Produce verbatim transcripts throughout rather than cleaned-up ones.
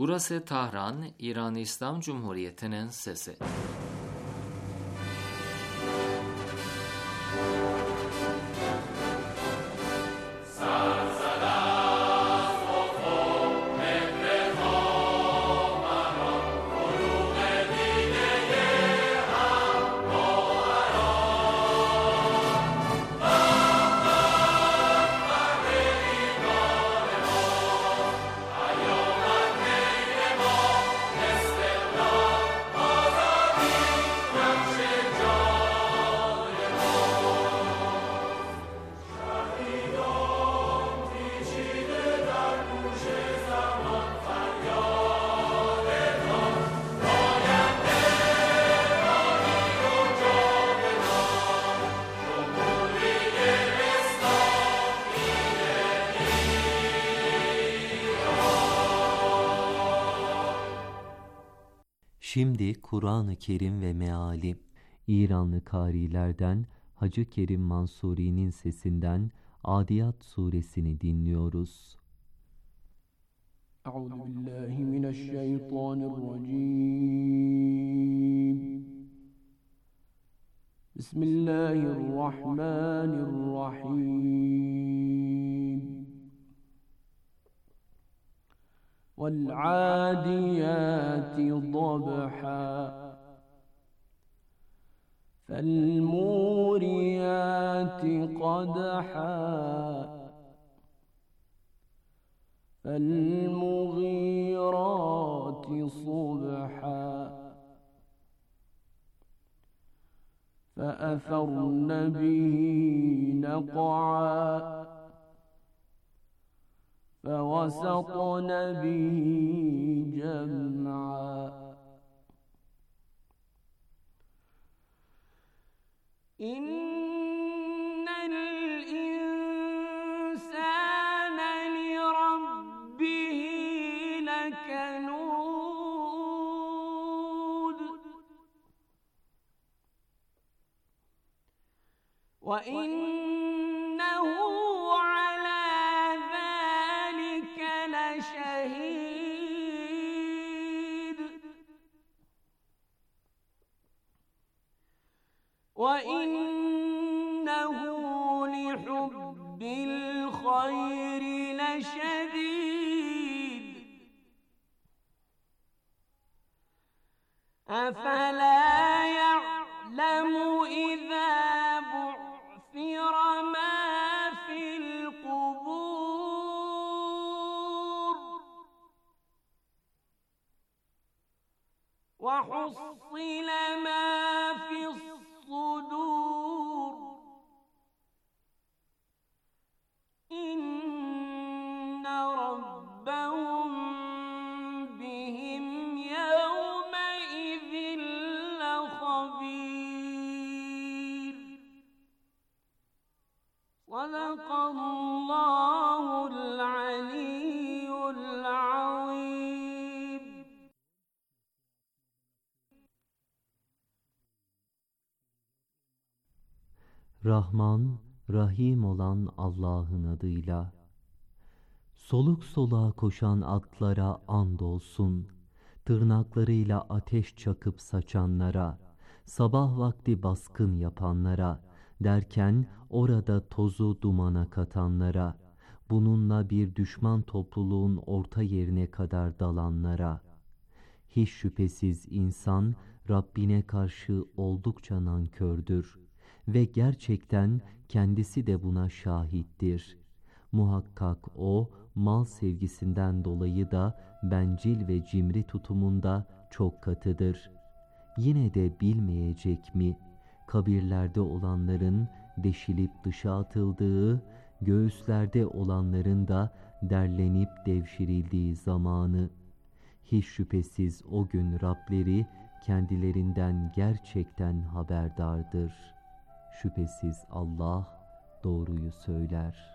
Burası Tahran, İran İslam Cumhuriyeti'nin sesi. Şimdi Kur'an-ı Kerim ve meali, İranlı karilerden Hacı Kerim Mansuri'nin sesinden Adiyat suresini dinliyoruz. Euzubillahimineşşeytanirracim. Bismillahirrahmanirrahim. وَالْعَادِيَاتِ ضَبْحًا فَالْمُورِيَاتِ قَدْحًا فَالْمُغِيرَاتِ صُبْحًا فَأَثَرْنَ بِهِ نَقْعًا فَوَسَطْنَ بِهِ جَمْعًا إِنَّ الْإِنسَانَ لِرَبِّهِ لَكَنُودٌ وَإِنَّهُ شهيد وإنه لحب الخير لشديد أفلا يعلم إذا بعثر ما في القبور وحصل ما في الصدور إن ربهم بهم يومئذ لخبير صدق الله العلي العظيم. Rahman, Rahim olan Allah'ın adıyla. Soluk soluğa koşan atlara andolsun, tırnaklarıyla ateş çakıp saçanlara, sabah vakti baskın yapanlara, derken orada tozu dumana katanlara, bununla bir düşman topluluğun orta yerine kadar dalanlara. Hiç şüphesiz insan Rabbine karşı oldukça nankördür. Ve gerçekten kendisi de buna şahittir. Muhakkak o, mal sevgisinden dolayı da bencil ve cimri tutumunda çok katıdır. Yine de bilmeyecek mi? Kabirlerde olanların deşilip dışa atıldığı, göğüslerde olanların da derlenip devşirildiği zamanı. Hiç şüphesiz o gün Rableri kendilerinden gerçekten haberdardır. Şüphesiz Allah doğruyu söyler.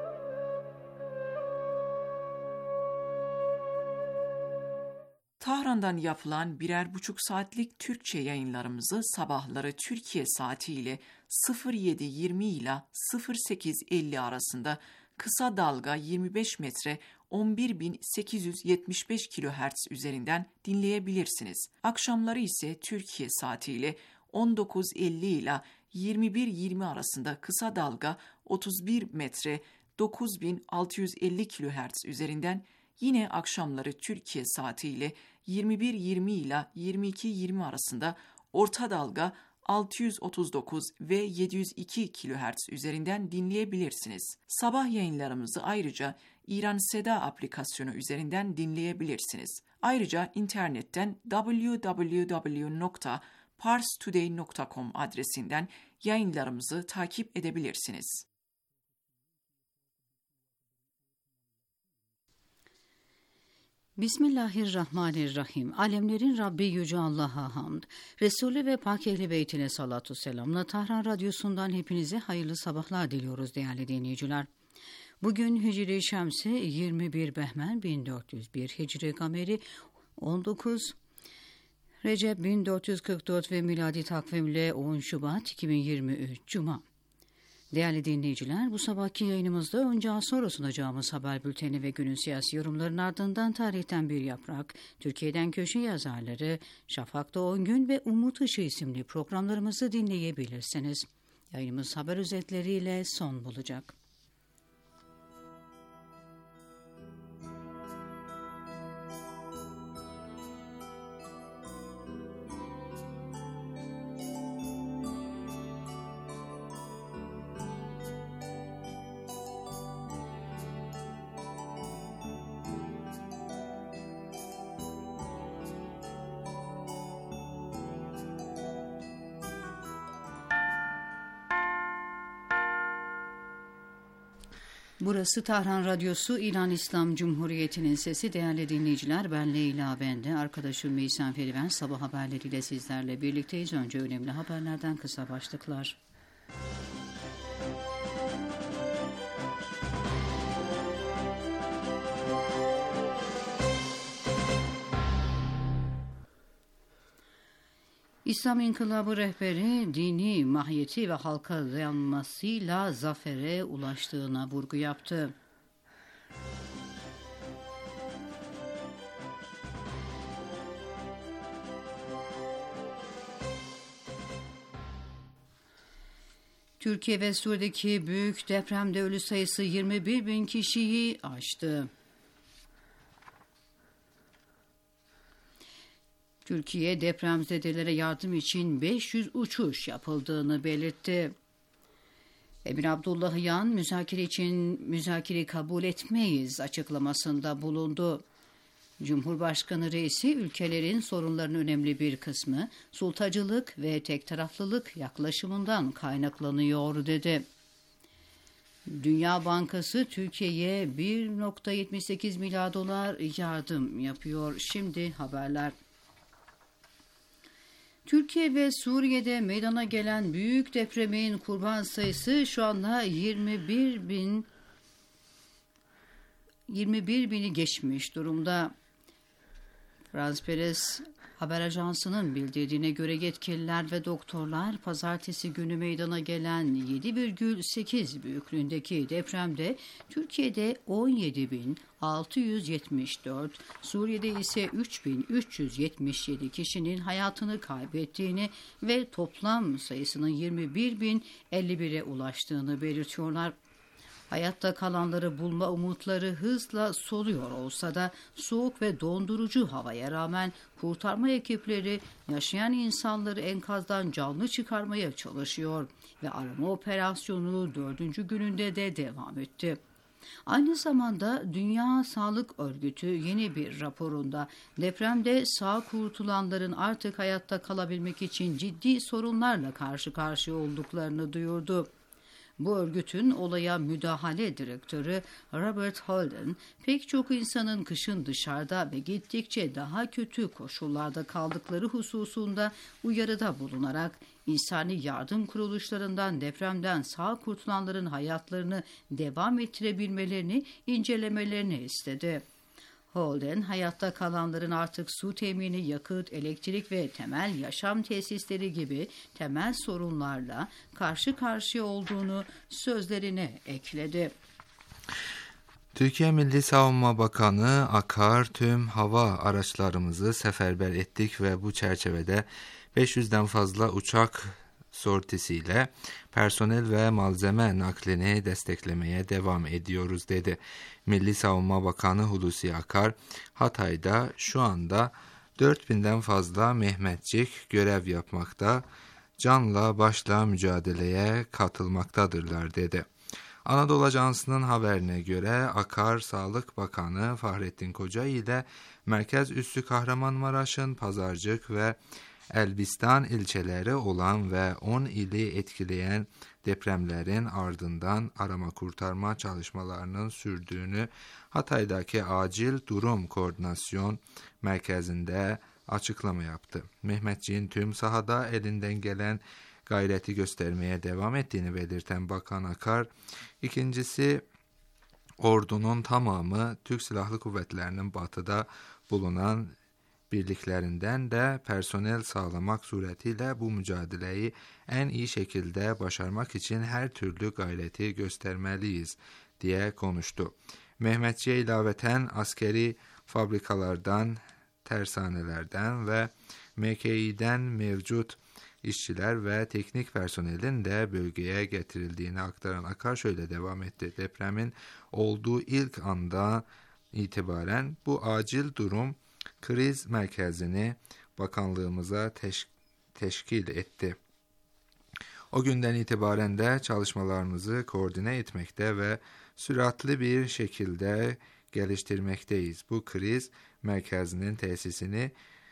Tahran İran'dan yapılan birer buçuk saatlik Türkçe yayınlarımızı sabahları Türkiye saatiyle sıfır yedi yirmi ile sıfır sekiz elli arasında kısa dalga yirmi beş metre on bir bin sekiz yüz yetmiş beş kilohertz üzerinden dinleyebilirsiniz. Akşamları ise Türkiye saatiyle on dokuz elli ile yirmi bir yirmi arasında kısa dalga otuz bir metre dokuz bin altı yüz elli kilohertz üzerinden, yine akşamları Türkiye saatiyle yirmi bir yirmi ile yirmi iki yirmi arasında orta dalga altı yüz otuz dokuz ve yedi yüz iki kilohertz üzerinden dinleyebilirsiniz. Sabah yayınlarımızı ayrıca İran Seda aplikasyonu üzerinden dinleyebilirsiniz. Ayrıca internetten double-u double-u double-u nokta pars today nokta com adresinden yayınlarımızı takip edebilirsiniz. Bismillahirrahmanirrahim. Alemlerin Rabbi Yüce Allah'a hamd. Resulü ve Pak Ehl-i Beytine salatu selamla Tahran Radyosu'ndan hepinize hayırlı sabahlar diliyoruz değerli dinleyiciler. Bugün Hicri Şemsi yirmi bir Behmen bin dört yüz bir, Hicri Kameri on dokuz Recep bin dört yüz kırk dört ve miladi takvimle on Şubat iki bin yirmi üç Cuma. Değerli dinleyiciler, bu sabahki yayınımızda önce az sonra sunacağımız haber bülteni ve günün siyasi yorumlarının ardından tarihten bir yaprak, Türkiye'den köşe yazarları, Şafak'ta on gün ve Umut Işığı isimli programlarımızı dinleyebilirsiniz. Yayınımız haber özetleriyle son bulacak. Burası Tahran Radyosu, İran İslam Cumhuriyeti'nin sesi. Değerli dinleyiciler, ben Leyla Bende, arkadaşım Meysen Feriven sabah haberleriyle sizlerle birlikteyiz. Önce önemli haberlerden kısa başlıklar. İslam İnkılabı rehberi dini mahiyeti ve halka dayanmasıyla zafere ulaştığına vurgu yaptı. Türkiye ve Suriye'deki büyük depremde ölü sayısı yirmi bir bin kişiyi aştı. Türkiye depremzedelere yardım için beş yüz uçuş yapıldığını belirtti. Emir Abdullahian müzakere için müzakereyi kabul etmeyiz açıklamasında bulundu. Cumhurbaşkanı reisi ülkelerin sorunlarının önemli bir kısmı sultacılık ve tek taraflılık yaklaşımından kaynaklanıyor dedi. Dünya Bankası Türkiye'ye bir virgül yetmiş sekiz milyar dolar yardım yapıyor. Şimdi haberler. Türkiye ve Suriye'de meydana gelen büyük depremin kurban sayısı şu anda yirmi bir bin yirmi bir bini geçmiş durumda. France Press haber ajansının bildirdiğine göre yetkililer ve doktorlar pazartesi günü meydana gelen yedi virgül sekiz büyüklüğündeki depremde Türkiye'de on yedi bin altı yüz yetmiş dört, Suriye'de ise üç bin üç yüz yetmiş yedi kişinin hayatını kaybettiğini ve toplam sayısının yirmi bir bin elli bire ulaştığını belirtiyorlar. Hayatta kalanları bulma umutları hızla soluyor olsa da soğuk ve dondurucu havaya rağmen kurtarma ekipleri yaşayan insanları enkazdan canlı çıkarmaya çalışıyor ve arama operasyonu dördüncü gününde de devam etti. Aynı zamanda Dünya Sağlık Örgütü yeni bir raporunda depremde sağ kurtulanların artık hayatta kalabilmek için ciddi sorunlarla karşı karşıya olduklarını duyurdu. Bu örgütün olaya müdahale direktörü Robert Holden, pek çok insanın kışın dışarıda ve gittikçe daha kötü koşullarda kaldıkları hususunda uyarıda bulunarak insani yardım kuruluşlarından depremden sağ kurtulanların hayatlarını devam ettirebilmelerini incelemelerini istedi. Holden, hayatta kalanların artık su temini, yakıt, elektrik ve temel yaşam tesisleri gibi temel sorunlarla karşı karşıya olduğunu sözlerine ekledi. Türkiye Milli Savunma Bakanı Akar, tüm hava araçlarımızı seferber ettik ve bu çerçevede beş yüzden fazla uçak sortisiyle personel ve malzeme naklini desteklemeye devam ediyoruz dedi. Milli Savunma Bakanı Hulusi Akar, Hatay'da şu anda dört binden fazla Mehmetçik görev yapmakta, canla başla mücadeleye katılmaktadırlar dedi. Anadolu Ajansı'nın haberine göre Akar, Sağlık Bakanı Fahrettin Koca ile merkez üssü Kahramanmaraş'ın Pazarcık ve Elbistan ilçeleri olan ve on ili etkileyen depremlerin ardından arama kurtarma çalışmalarının sürdüğünü Hatay'daki Acil Durum Koordinasyon Merkezi'nde açıklama yaptı. Mehmetçiğin tüm sahada elinden gelen gayreti göstermeye devam ettiğini belirten Bakan Akar, ikincisi ordunun tamamı Türk Silahlı Kuvvetleri'nin batıda bulunan birliklerinden de personel sağlamak suretiyle bu mücadeleyi en iyi şekilde başarmak için her türlü gayreti göstermeliyiz diye konuştu. Mehmetçi'ye ilaveten askeri fabrikalardan, tersanelerden ve M K İ'den mevcut işçiler ve teknik personelin de bölgeye getirildiğini aktaran Akar şöyle devam etti. Depremin olduğu ilk anda itibaren bu acil durum kriz merkezini bakanlığımıza teş- teşkil etti. O günden itibaren de çalışmalarımızı koordine etmekte ve süratli bir şekilde geliştirmekteyiz. Bu kriz merkezinin tesisini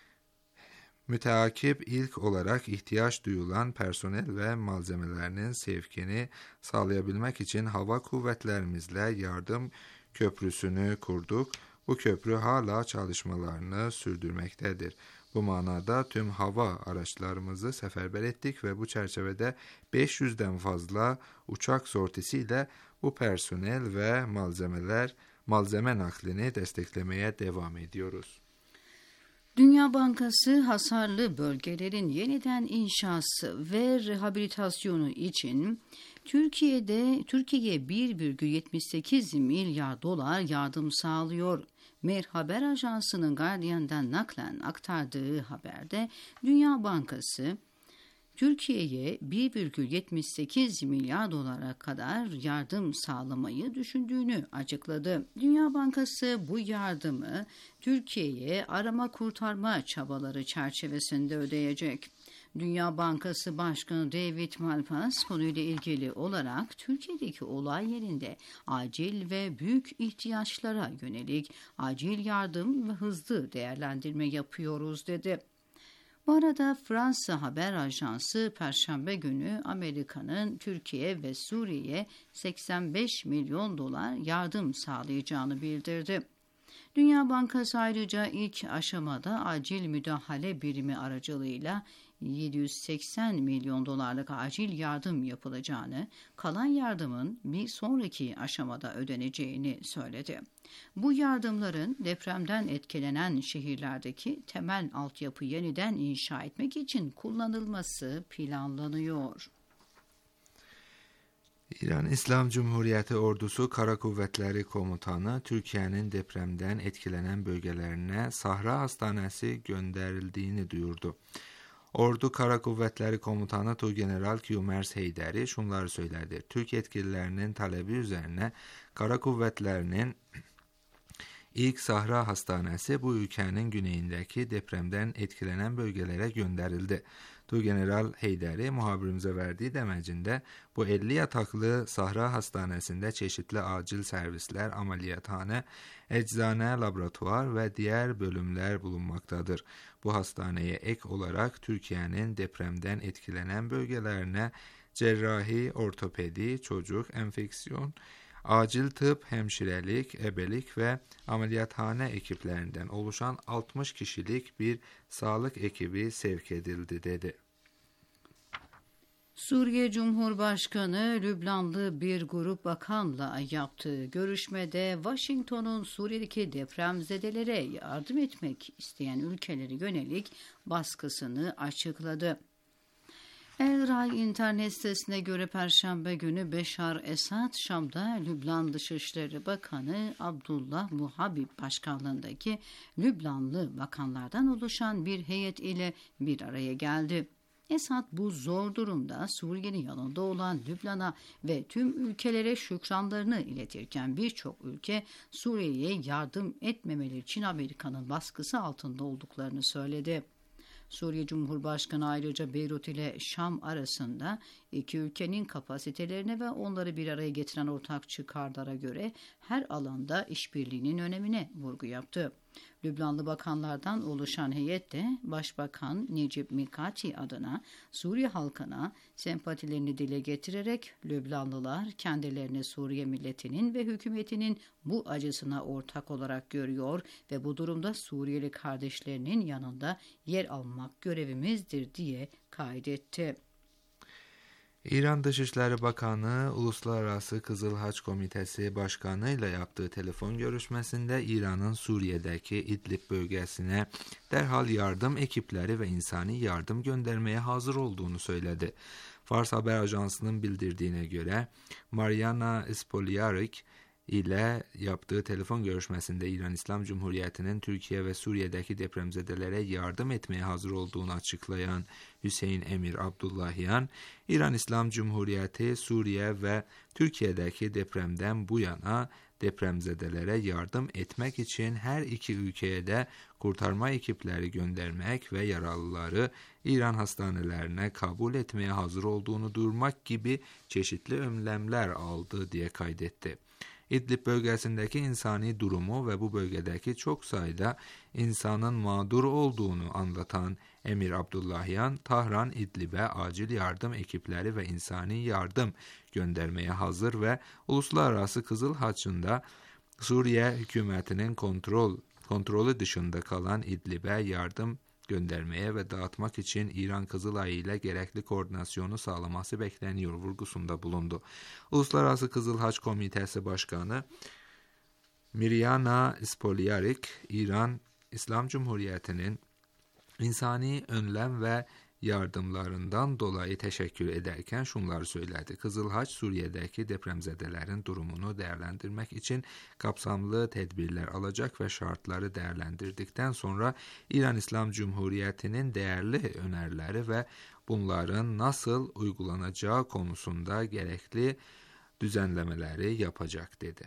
müteakip ilk olarak ihtiyaç duyulan personel ve malzemelerinin sevkini sağlayabilmek için hava kuvvetlerimizle yardım köprüsünü kurduk. Bu köprü hala çalışmalarını sürdürmektedir. Bu manada tüm hava araçlarımızı seferber ettik ve bu çerçevede beş yüzden fazla uçak sortisiyle bu personel ve malzemeler malzeme naklini desteklemeye devam ediyoruz. Dünya Bankası hasarlı bölgelerin yeniden inşası ve rehabilitasyonu için Türkiye'de Türkiye'ye bir virgül yetmiş sekiz milyar dolar yardım sağlıyor. Mer Haber Ajansı'nın Guardian'dan naklen aktardığı haberde Dünya Bankası Türkiye'ye bir virgül yetmiş sekiz milyar dolara kadar yardım sağlamayı düşündüğünü açıkladı. Dünya Bankası bu yardımı Türkiye'ye arama kurtarma çabaları çerçevesinde ödeyecek. Dünya Bankası Başkanı David Malpass konuyla ilgili olarak Türkiye'deki olay yerinde acil ve büyük ihtiyaçlara yönelik acil yardım ve hızlı değerlendirme yapıyoruz dedi. Bu arada Fransa Haber Ajansı Perşembe günü Amerika'nın Türkiye ve Suriye'ye seksen beş milyon dolar yardım sağlayacağını bildirdi. Dünya Bankası ayrıca ilk aşamada acil müdahale birimi aracılığıyla yedi yüz seksen milyon dolarlık acil yardım yapılacağını, kalan yardımın bir sonraki aşamada ödeneceğini söyledi. Bu yardımların depremden etkilenen şehirlerdeki temel altyapı yeniden inşa etmek için kullanılması planlanıyor. İran İslam Cumhuriyeti Ordusu Kara Kuvvetleri Komutanı Türkiye'nin depremden etkilenen bölgelerine Sahra Hastanesi gönderildiğini duyurdu. Ordu Kara Kuvvetleri Komutanı Tuğgeneral Qmers Heyderi şunları söyledi. Türk yetkililerinin talebi üzerine Kara Kuvvetleri'nin ilk Sahra Hastanesi bu ülkenin güneyindeki depremden etkilenen bölgelere gönderildi. Tuğgeneral Heyderi muhabirimize verdiği demecinde bu elli yataklı Sahra Hastanesi'nde çeşitli acil servisler, ameliyathane, eczane, laboratuvar ve diğer bölümler bulunmaktadır. Bu hastaneye ek olarak Türkiye'nin depremden etkilenen bölgelerine cerrahi, ortopedi, çocuk, enfeksiyon, acil tıp, hemşirelik, ebelik ve ameliyathane ekiplerinden oluşan altmış kişilik bir sağlık ekibi sevk edildi dedi. Suriye Cumhurbaşkanı Lübnanlı bir grup bakanla yaptığı görüşmede Washington'un Suriye'deki depremzedelere yardım etmek isteyen ülkelere yönelik baskısını açıkladı. El Ray internet sitesine göre Perşembe günü Beşar Esad, Şam'da Lübnan Dışişleri Bakanı Abdullah Muhabib başkanlığındaki Lübnanlı bakanlardan oluşan bir heyet ile bir araya geldi. Esad bu zor durumda Suriye'nin yanında olan Lübnan'a ve tüm ülkelere şükranlarını iletirken birçok ülke Suriye'ye yardım etmemeleri için Amerika'nın baskısı altında olduklarını söyledi. Suriye Cumhurbaşkanı ayrıca Beyrut ile Şam arasında iki ülkenin kapasitelerine ve onları bir araya getiren ortak çıkarlara göre her alanda işbirliğinin önemine vurgu yaptı. Lübnanlı bakanlardan oluşan heyet de Başbakan Necip Mikati adına Suriye halkına sempatilerini dile getirerek Lübnanlılar kendilerini Suriye milletinin ve hükümetinin bu acısına ortak olarak görüyor ve bu durumda Suriyeli kardeşlerinin yanında yer almak görevimizdir diye kaydetti. İran Dışişleri Bakanı, Uluslararası Kızıl Haç Komitesi Başkanı ile yaptığı telefon görüşmesinde İran'ın Suriye'deki İdlib bölgesine derhal yardım ekipleri ve insani yardım göndermeye hazır olduğunu söyledi. Fars Haber Ajansı'nın bildirdiğine göre Mariana Spoljaric ile yaptığı telefon görüşmesinde İran İslam Cumhuriyeti'nin Türkiye ve Suriye'deki depremzedelere yardım etmeye hazır olduğunu açıklayan Hüseyin Emir Abdullahian, İran İslam Cumhuriyeti Suriye ve Türkiye'deki depremden bu yana depremzedelere yardım etmek için her iki ülkeye de kurtarma ekipleri göndermek ve yaralıları İran hastanelerine kabul etmeye hazır olduğunu duyurmak gibi çeşitli önlemler aldı diye kaydetti. İdlib bölgesindeki insani durumu ve bu bölgedeki çok sayıda insanın mağdur olduğunu anlatan Emir Abdullahian, Tahran İdlib'e acil yardım ekipleri ve insani yardım göndermeye hazır ve Uluslararası Kızıl Haç'ında Suriye hükümetinin kontrol kontrolü dışında kalan İdlib'e yardım göndermeye ve dağıtmak için İran Kızılayı ile gerekli koordinasyonu sağlaması bekleniyor vurgusunda bulundu. Uluslararası Kızıl Haç Komitesi Başkanı Mariana Spoljaric, İran İslam Cumhuriyeti'nin insani önlem ve yardımlarından dolayı teşekkür ederken şunları söyledi. Kızıl Haç, Suriye'deki depremzedelerin durumunu değerlendirmek için kapsamlı tedbirler alacak ve şartları değerlendirdikten sonra İran İslam Cumhuriyeti'nin değerli önerileri ve bunların nasıl uygulanacağı konusunda gerekli düzenlemeleri yapacak dedi.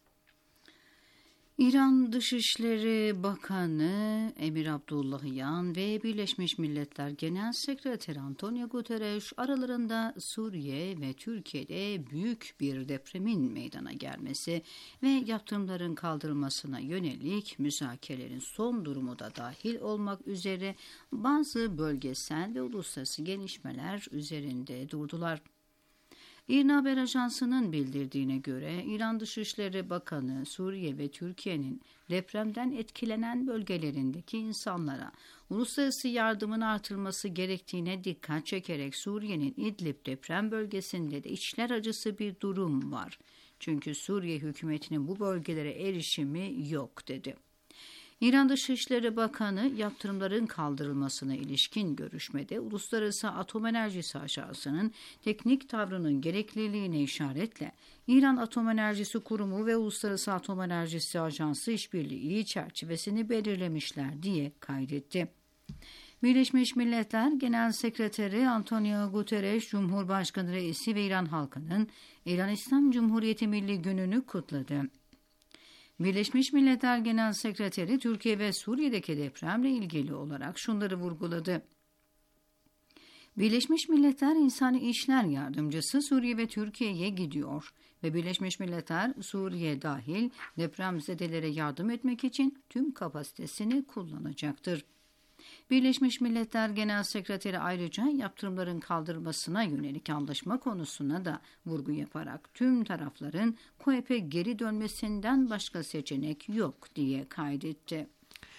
İran Dışişleri Bakanı Emir Abdullahian ve Birleşmiş Milletler Genel Sekreteri Antonio Guterres aralarında Suriye ve Türkiye'de büyük bir depremin meydana gelmesi ve yaptırımların kaldırılmasına yönelik müzakerelerin son durumu da dahil olmak üzere bazı bölgesel ve uluslararası gelişmeler üzerinde durdular. İRNA Haber Ajansı'nın bildirdiğine göre İran Dışişleri Bakanı Suriye ve Türkiye'nin depremden etkilenen bölgelerindeki insanlara uluslararası yardımın artırılması gerektiğine dikkat çekerek Suriye'nin İdlib deprem bölgesinde de içler acısı bir durum var. Çünkü Suriye hükümetinin bu bölgelere erişimi yok dedi. İran Dışişleri Bakanı yaptırımların kaldırılmasına ilişkin görüşmede Uluslararası Atom Enerjisi Ajansı'nın teknik tavrının gerekliliğine işaretle İran Atom Enerjisi Kurumu ve Uluslararası Atom Enerjisi Ajansı işbirliği çerçevesini belirlemişler diye kaydetti. Birleşmiş Milletler Genel Sekreteri Antonio Guterres, Cumhurbaşkanı Reisi ve İran halkının İran İslam Cumhuriyeti Milli Günü'nü kutladı. Birleşmiş Milletler Genel Sekreteri Türkiye ve Suriye'deki depremle ilgili olarak şunları vurguladı. Birleşmiş Milletler İnsani İşler Yardımcısı Suriye ve Türkiye'ye gidiyor ve Birleşmiş Milletler Suriye dahil depremzedelere yardım etmek için tüm kapasitesini kullanacaktır. Birleşmiş Milletler Genel Sekreteri ayrıca yaptırımların kaldırılmasına yönelik anlaşma konusuna da vurgu yaparak tüm tarafların KOEP'e geri dönmesinden başka seçenek yok diye kaydetti.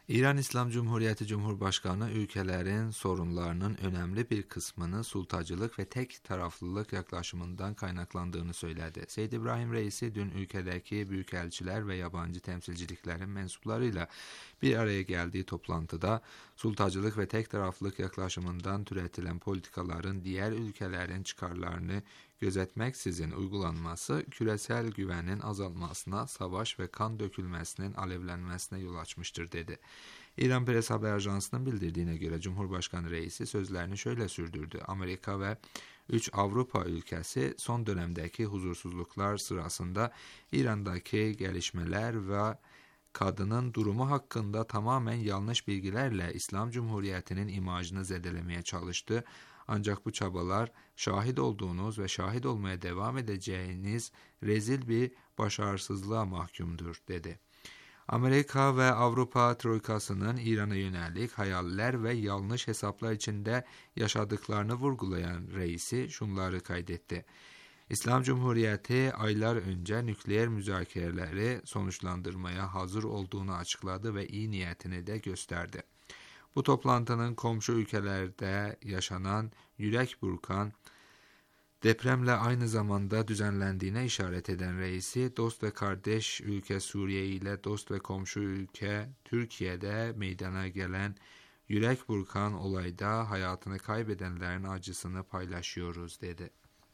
İran İslam Cumhuriyeti Cumhurbaşkanı ülkelerin sorunlarının önemli bir kısmını sultacılık ve tek taraflılık yaklaşımından kaynaklandığını söyledi. Seyyid İbrahim Reisi dün ülkedeki büyükelçiler ve yabancı temsilciliklerin mensuplarıyla bir araya geldiği toplantıda sultacılık ve tek taraflılık yaklaşımından türetilen politikaların diğer ülkelerin çıkarlarını gözetmeksizin uygulanması küresel güvenin azalmasına, savaş ve kan dökülmesinin alevlenmesine yol açmıştır dedi. İran Press Haber Ajansı'nın bildirdiğine göre Cumhurbaşkanı Reisi sözlerini şöyle sürdürdü. Amerika ve üç Avrupa ülkesi son dönemdeki huzursuzluklar sırasında İran'daki gelişmeler ve kadının durumu hakkında tamamen yanlış bilgilerle İslam Cumhuriyeti'nin imajını zedelemeye çalıştı. Ancak bu çabalar şahit olduğunuz ve şahit olmaya devam edeceğiniz rezil bir başarısızlığa mahkumdur dedi. Amerika ve Avrupa Troikası'nın İran'a yönelik hayaller ve yanlış hesaplar içinde yaşadıklarını vurgulayan reisi şunları kaydetti. İslam Cumhuriyeti aylar önce nükleer müzakereleri sonuçlandırmaya hazır olduğunu açıkladı ve iyi niyetini de gösterdi. Bu toplantının komşu ülkelerde yaşanan yürek burkan depremle aynı zamanda düzenlendiğine işaret eden reisi, dost ve kardeş ülke Suriye ile dost ve komşu ülke Türkiye'de meydana gelen yürek burkan olayda hayatını kaybedenlerin acısını paylaşıyoruz dedi.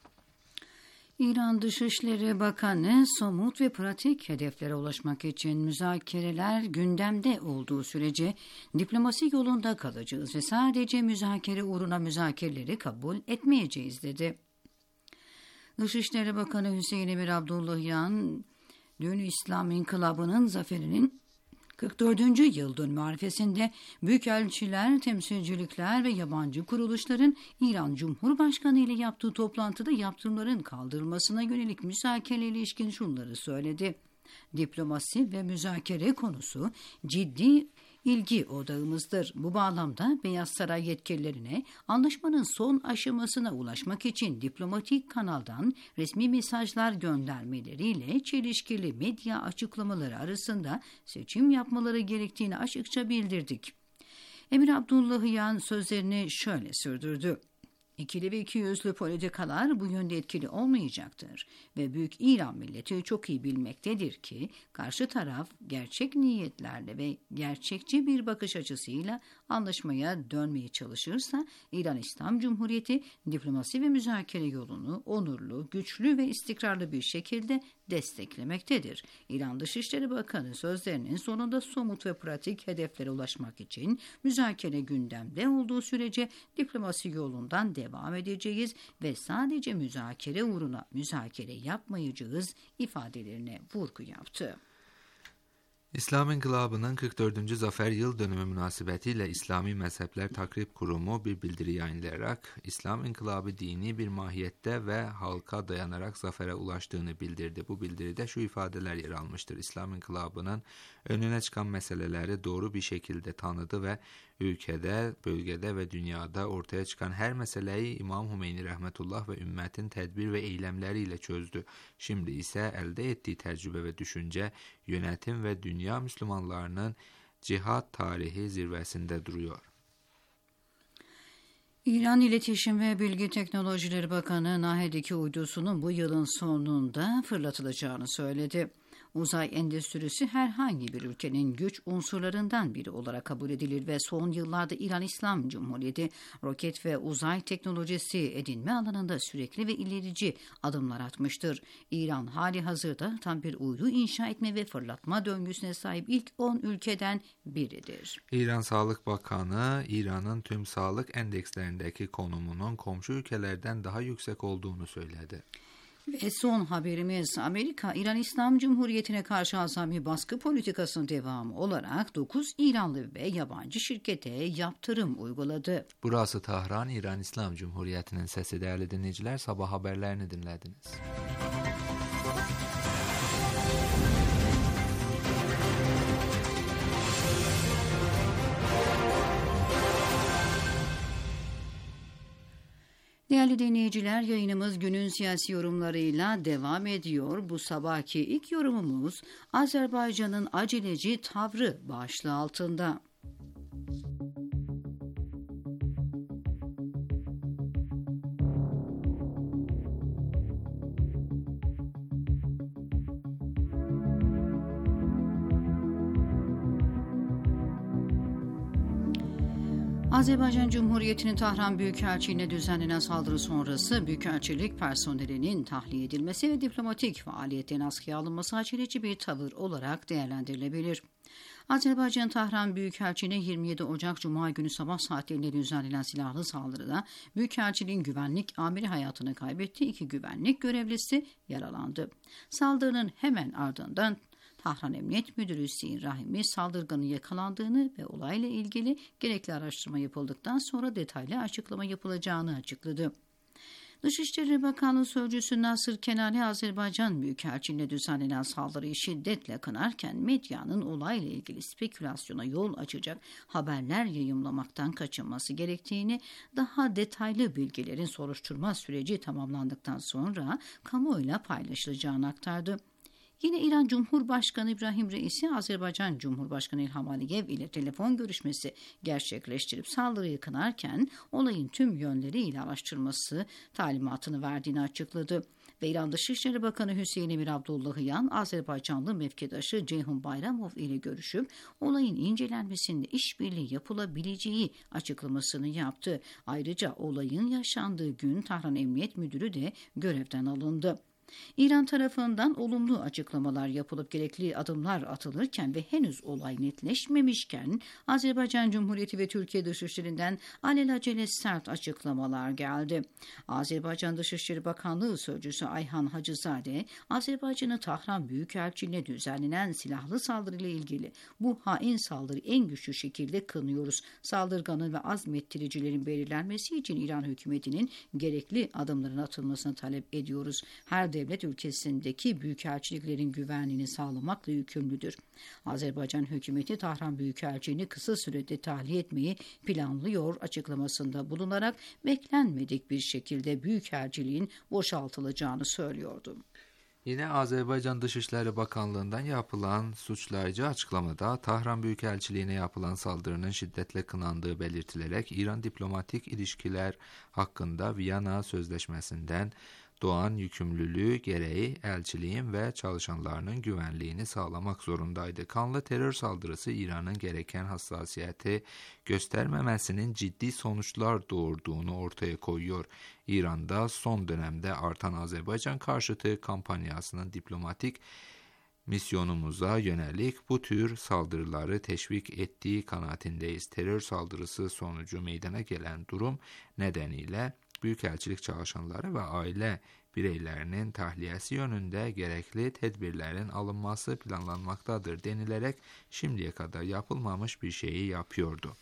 İran Dışişleri Bakanı somut ve pratik hedeflere ulaşmak için müzakereler gündemde olduğu sürece diplomasi yolunda kalacağız ve sadece müzakere uğruna müzakereleri kabul etmeyeceğiz dedi. Dışişleri Bakanı Hüseyin Emir Abdullahian, dün İslam İnkılabı'nın zaferinin kırk dördüncü yıl dönümü arifesinde büyükelçiler, temsilcilikler ve yabancı kuruluşların İran Cumhurbaşkanı ile yaptığı toplantıda yaptırımların kaldırılmasına yönelik müzakereye ilişkin şunları söyledi. Diplomasi ve müzakere konusu ciddi ilgi odağımızdır. Bu bağlamda Beyaz Saray yetkililerine anlaşmanın son aşamasına ulaşmak için diplomatik kanaldan resmi mesajlar göndermeleriyle çelişkili medya açıklamaları arasında seçim yapmaları gerektiğini açıkça bildirdik. Emir Abdullahian sözlerini şöyle sürdürdü. İkili ve ikiyüzlü politikalar bu yönde etkili olmayacaktır ve Büyük İran milleti çok iyi bilmektedir ki karşı taraf gerçek niyetlerle ve gerçekçi bir bakış açısıyla anlaşmaya dönmeye çalışırsa İran İslam Cumhuriyeti diplomasi ve müzakere yolunu onurlu, güçlü ve istikrarlı bir şekilde desteklemektedir. İran Dışişleri Bakanı sözlerinin sonunda somut ve pratik hedeflere ulaşmak için müzakere gündemde olduğu sürece diplomasi yolundan devam edeceğiz ve sadece müzakere uğruna müzakere yapmayacağız ifadelerine vurgu yaptı. İslam İnkılabı'nın kırk dördüncü zafer yıl dönümü münasebetiyle İslami Mezhepler Takrib Kurumu bir bildiri yayınlayarak İslam İnkılabı dini bir mahiyette ve halka dayanarak zafere ulaştığını bildirdi. Bu bildiride şu ifadeler yer almıştır. İslam İnkılabı'nın önüne çıkan meseleleri doğru bir şekilde tanıdı ve ülkede, bölgede ve dünyada ortaya çıkan her meseleyi İmam Hümeyni Rahmetullah ve ümmetin tedbir ve eylemleriyle çözdü. Şimdi ise elde ettiği tecrübe ve düşünce, yönetim ve dünya Müslümanlarının cihat tarihi zirvesinde duruyor. İran İletişim ve Bilgi Teknolojileri Bakanı Nahed'deki uydusunun bu yılın sonunda fırlatılacağını söyledi. Uzay endüstrisi herhangi bir ülkenin güç unsurlarından biri olarak kabul edilir ve son yıllarda İran İslam Cumhuriyeti roket ve uzay teknolojisi edinme alanında sürekli ve ilerici adımlar atmıştır. İran hali hazırda tam bir uydu inşa etme ve fırlatma döngüsüne sahip ilk on ülkeden biridir. İran Sağlık Bakanı, İran'ın tüm sağlık endekslerindeki konumunun komşu ülkelerden daha yüksek olduğunu söyledi. Ve son haberimiz, Amerika, İran İslam Cumhuriyeti'ne karşı azami baskı politikasının devamı olarak dokuz İranlı ve yabancı şirkete yaptırım uyguladı. Burası Tahran, İran İslam Cumhuriyeti'nin sesi değerli dinleyiciler. Sabah haberlerini dinlediniz. Değerli dinleyiciler, yayınımız günün siyasi yorumlarıyla devam ediyor. Bu sabahki ilk yorumumuz Azerbaycan'ın aceleci tavrı başlığı altında. Azerbaycan Cumhuriyeti'nin Tahran Büyükelçiliğine düzenlenen saldırı sonrası Büyükelçilik personelinin tahliye edilmesi ve diplomatik faaliyetlerin askıya alınması aceleci bir tavır olarak değerlendirilebilir. Azerbaycan Tahran Büyükelçiliğine yirmi yedi Ocak Cuma günü sabah saatlerinde düzenlenen silahlı saldırıda Büyükelçiliğin güvenlik amiri hayatını kaybetti, iki güvenlik görevlisi yaralandı. Saldırının hemen ardından Tahran Emniyet Müdürü Hüseyin Rahimi saldırganın yakalandığını ve olayla ilgili gerekli araştırma yapıldıktan sonra detaylı açıklama yapılacağını açıkladı. Dışişleri Bakanlığı Sözcüsü Nasır Kenani, Azerbaycan Büyükelçiliğine düzenlenen saldırıyı şiddetle kınarken medyanın olayla ilgili spekülasyona yol açacak haberler yayımlamaktan kaçınması gerektiğini, daha detaylı bilgilerin soruşturma süreci tamamlandıktan sonra kamuoyuyla paylaşılacağını aktardı. Yine İran Cumhurbaşkanı İbrahim Reisi, Azerbaycan Cumhurbaşkanı İlham Aliyev ile telefon görüşmesi gerçekleştirip saldırıyı kınarken olayın tüm yönleriyle araştırması talimatını verdiğini açıkladı. Ve İran Dışişleri Bakanı Hüseyin Emir Abdullahiyan, Azerbaycanlı mevkidaşı Ceyhun Bayramov ile görüşüp olayın incelenmesinde işbirliği yapılabileceği açıklamasını yaptı. Ayrıca olayın yaşandığı gün Tahran Emniyet Müdürü de görevden alındı. İran tarafından olumlu açıklamalar yapılıp gerekli adımlar atılırken ve henüz olay netleşmemişken Azerbaycan Cumhuriyeti ve Türkiye Dışişleri'nden alelacele sert açıklamalar geldi. Azerbaycan Dışişleri Bakanlığı Sözcüsü Ayhan Hacızade, Azerbaycan'ın Tahran Büyükelçiliğine düzenlenen silahlı saldırıyla ilgili bu hain saldırı en güçlü şekilde kınıyoruz. Saldırganın ve azmettiricilerin belirlenmesi için İran hükümetinin gerekli adımların atılmasını talep ediyoruz. Her devlet ülkesindeki büyükelçiliklerin güvenliğini sağlamakla yükümlüdür. Azerbaycan hükümeti Tahran Büyükelçiliğini kısa sürede tahliye etmeyi planlıyor açıklamasında bulunarak beklenmedik bir şekilde büyükelçiliğin boşaltılacağını söylüyordu. Yine Azerbaycan Dışişleri Bakanlığı'ndan yapılan suçlayıcı açıklamada Tahran Büyükelçiliğine yapılan saldırının şiddetle kınandığı belirtilerek İran diplomatik ilişkiler hakkında Viyana Sözleşmesi'nden doğan yükümlülüğü gereği elçiliğin ve çalışanlarının güvenliğini sağlamak zorundaydı. Kanlı terör saldırısı İran'ın gereken hassasiyeti göstermemesinin ciddi sonuçlar doğurduğunu ortaya koyuyor. İran'da son dönemde artan Azerbaycan karşıtı kampanyasının diplomatik misyonumuza yönelik bu tür saldırıları teşvik ettiği kanaatindeyiz. Terör saldırısı sonucu meydana gelen durum nedeniyle Büyükelçilik çalışanları ve aile bireylerinin tahliyesi yönünde gerekli tedbirlerin alınması planlanmaktadır denilerek şimdiye kadar yapılmamış bir şeyi yapıyordu.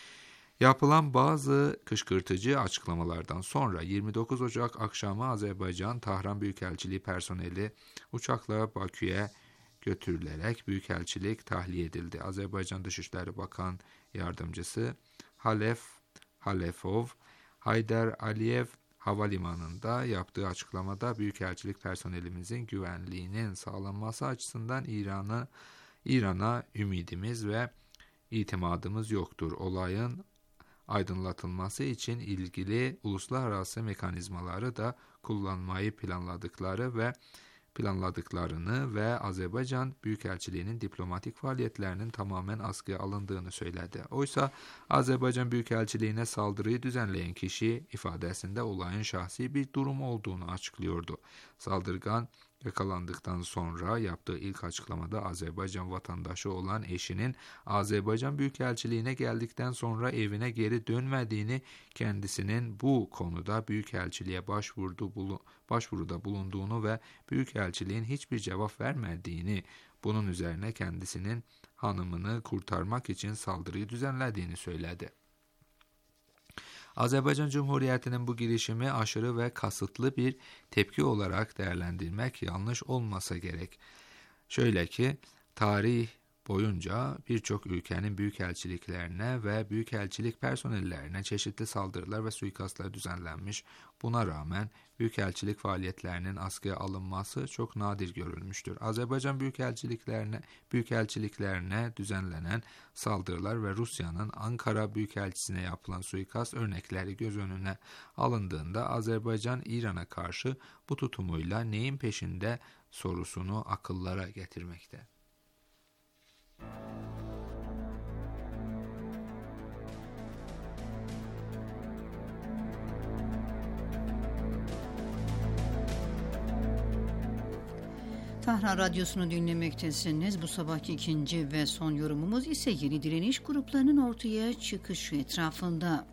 Yapılan bazı kışkırtıcı açıklamalardan sonra yirmi dokuz Ocak akşamı Azerbaycan Tahran Büyükelçiliği personeli uçakla Bakü'ye götürülerek Büyükelçilik tahliye edildi. Azerbaycan Dışişleri Bakan Yardımcısı Halef Halefov, Haydar Aliyev Havalimanı'nda yaptığı açıklamada Büyükelçilik personelimizin güvenliğinin sağlanması açısından İran'a İran'a ümidimiz ve itimadımız yoktur. Olayın aydınlatılması için ilgili uluslararası mekanizmaları da kullanmayı planladıkları ve planladıklarını ve Azerbaycan Büyükelçiliğinin diplomatik faaliyetlerinin tamamen askıya alındığını söyledi. Oysa Azerbaycan Büyükelçiliğine saldırıyı düzenleyen kişi ifadesinde olayın şahsi bir durum olduğunu açıklıyordu. Saldırgan yakalandıktan sonra yaptığı ilk açıklamada Azerbaycan vatandaşı olan eşinin Azerbaycan Büyükelçiliğine geldikten sonra evine geri dönmediğini, kendisinin bu konuda Büyükelçiliğe başvurdu, bulu, başvuruda bulunduğunu ve Büyükelçiliğin hiçbir cevap vermediğini, bunun üzerine kendisinin hanımını kurtarmak için saldırıyı düzenlediğini söyledi. Azerbaycan Cumhuriyeti'nin bu girişimi aşırı ve kasıtlı bir tepki olarak değerlendirmek yanlış olmasa gerek. Şöyle ki, tarih boyunca birçok ülkenin büyükelçiliklerine ve büyükelçilik personellerine çeşitli saldırılar ve suikastlar düzenlenmiş. Buna rağmen büyükelçilik faaliyetlerinin askıya alınması çok nadir görülmüştür. Azerbaycan büyükelçiliklerine, büyükelçiliklerine düzenlenen saldırılar ve Rusya'nın Ankara Büyükelçisi'ne yapılan suikast örnekleri göz önüne alındığında Azerbaycan İran'a karşı bu tutumuyla neyin peşinde sorusunu akıllara getirmekte. Tahran Radyosu'nu dinlemektesiniz. Bu sabahki ikinci ve son yorumumuz ise yeni direniş gruplarının ortaya çıkışı etrafında.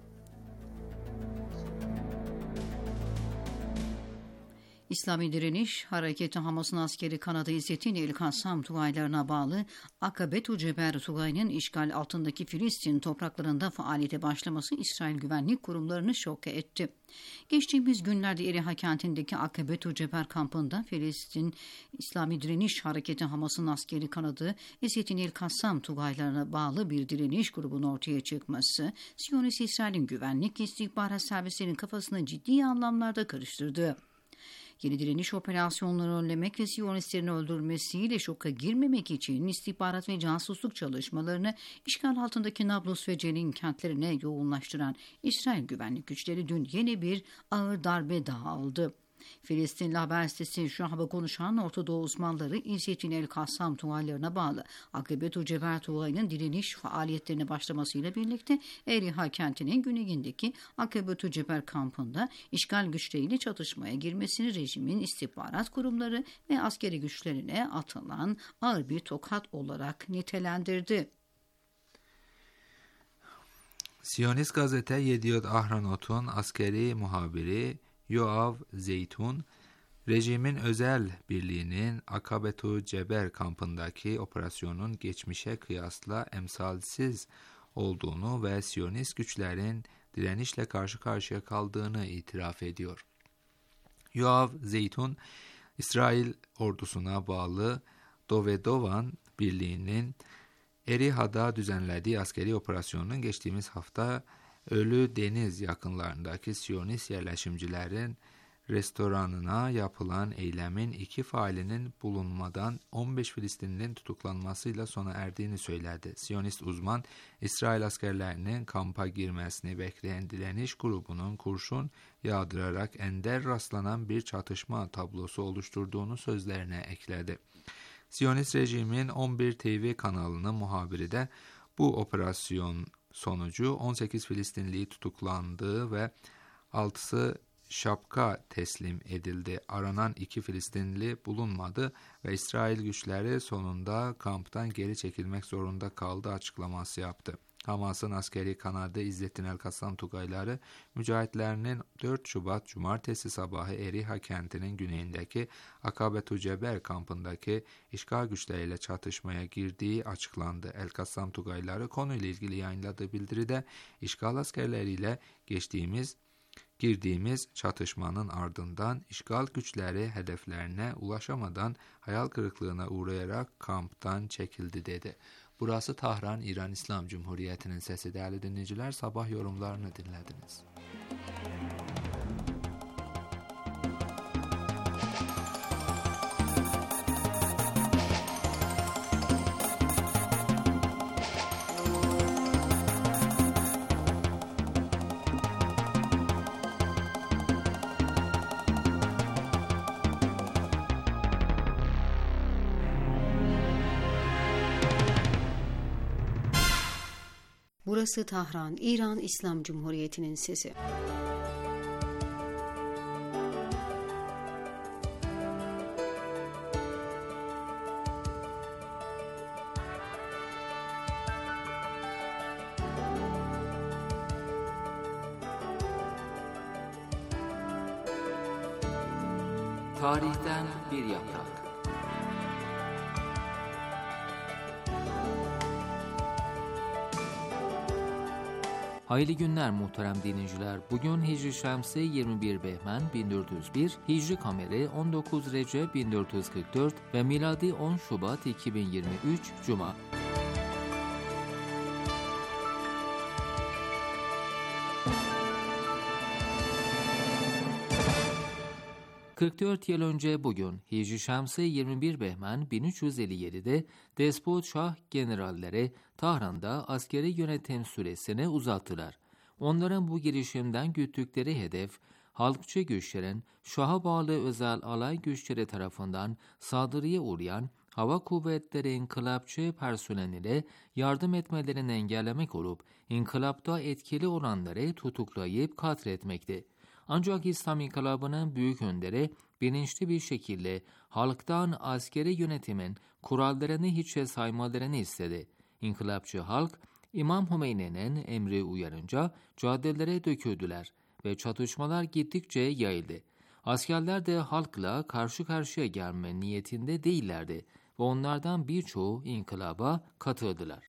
İslami Direniş Hareketi Hamas'ın askeri kanadı İzzettin el-Kassam Tugaylarına bağlı Akabetu Ceber Tugay'ın işgal altındaki Filistin topraklarında faaliyete başlaması İsrail güvenlik kurumlarını şok etti. Geçtiğimiz günlerde Eriha kentindeki Akabetu Ceber kampında Filistin İslami Direniş Hareketi Hamas'ın askeri kanadı İzzettin el-Kassam Tugaylarına bağlı bir direniş grubunun ortaya çıkması, Siyonist İsrail'in güvenlik istihbarat servislerinin kafasını ciddi anlamlarda karıştırdı. Yeni direniş operasyonlarını önlemek ve Siyonistlerin öldürülmesiyle şoka girmemek için istihbarat ve casusluk çalışmalarını işgal altındaki Nablus ve Cenin kentlerine yoğunlaştıran İsrail güvenlik güçleri dün yeni bir ağır darbe daha aldı. Filistinli haber sitesi Şahaba konuşan Orta Doğu uzmanları İzzettin el-Kassam Tugaylarına bağlı Akabetu Ceber Tugay'ın direniş faaliyetlerine başlamasıyla birlikte Eriha kentinin güneyindeki Akabetu Ceber kampında işgal güçleriyle çatışmaya girmesini rejimin istihbarat kurumları ve askeri güçlerine atılan ağır bir tokat olarak nitelendirdi. Siyonist gazete Yediot Ahronot'un askeri muhabiri Yoav Zeytun, rejimin özel birliğinin Akabetu Ceber kampındaki operasyonun geçmişe kıyasla emsalsiz olduğunu ve Siyonist güçlerin direnişle karşı karşıya kaldığını itiraf ediyor. Yoav Zeytun, İsrail ordusuna bağlı Dovedovan birliğinin Eriha'da düzenlediği askeri operasyonun geçtiğimiz hafta Ölü Deniz yakınlarındaki Siyonist yerleşimcilerin restoranına yapılan eylemin iki failinin bulunmadan on beş Filistinlinin tutuklanmasıyla sona erdiğini söyledi. Siyonist uzman, İsrail askerlerinin kampa girmesini bekleyen direniş grubunun kurşun yağdırarak ender rastlanan bir çatışma tablosu oluşturduğunu sözlerine ekledi. Siyonist rejimin on bir T V kanalının muhabiri de bu operasyon sonucu on sekiz Filistinli tutuklandı ve altısı şapka teslim edildi. Aranan iki Filistinli bulunmadı ve İsrail güçleri sonunda kamptan geri çekilmek zorunda kaldı açıklaması yaptı. Hamas'ın askeri kanadı İzzettin el-Kassam Tugayları, mücahitlerinin dört Şubat Cumartesi sabahı Eriha kentinin güneyindeki Akabetu Ceber kampındaki işgal güçleriyle çatışmaya girdiği açıklandı. El-Kassam Tugayları konuyla ilgili yayınladığı bildiride, işgal askerleriyle geçtiğimiz girdiğimiz çatışmanın ardından işgal güçleri hedeflerine ulaşamadan hayal kırıklığına uğrayarak kamptan çekildi dedi. Burası Tahran, İran İslam Cumhuriyeti'nin sesi. Değerli dinleyiciler, sabah yorumlarını dinlediniz. Burası Tahran, İran İslam Cumhuriyeti'nin sesi. Tarihten bir yaprak. Hayırlı günler muhterem dinleyiciler. Bugün Hicri Şemsi yirmi bir Behmen bin dört yüz bir, Hicri Kameri on dokuz Recep bin dört yüz kırk dört ve miladi on Şubat iki bin yirmi üç Cuma. kırk dört yıl önce bugün Hicri Şemsi yirmi bir Behmen bin üç yüz elli yedi'de Despot Şah generalleri Tahran'da askeri yönetim süresini uzattılar. Onların bu girişimden güttükleri hedef, halkçı güçlerin Şah'a bağlı özel alay güçleri tarafından saldırıya uğrayan hava kuvvetleri inkılapçı personeline yardım etmelerini engellemek olup, inkılapta etkili olanları tutuklayıp katletmekti. Ancak İslam İnkılabı'nın büyük önderi bilinçli bir şekilde halktan askeri yönetimin kurallarını hiçe saymalarını istedi. İnkılapçı halk, İmam Hümeyni'nin emri uyarınca caddelere döküldüler ve çatışmalar gittikçe yayıldı. Askerler de halkla karşı karşıya gelme niyetinde değillerdi ve onlardan birçoğu inkılaba katıldılar.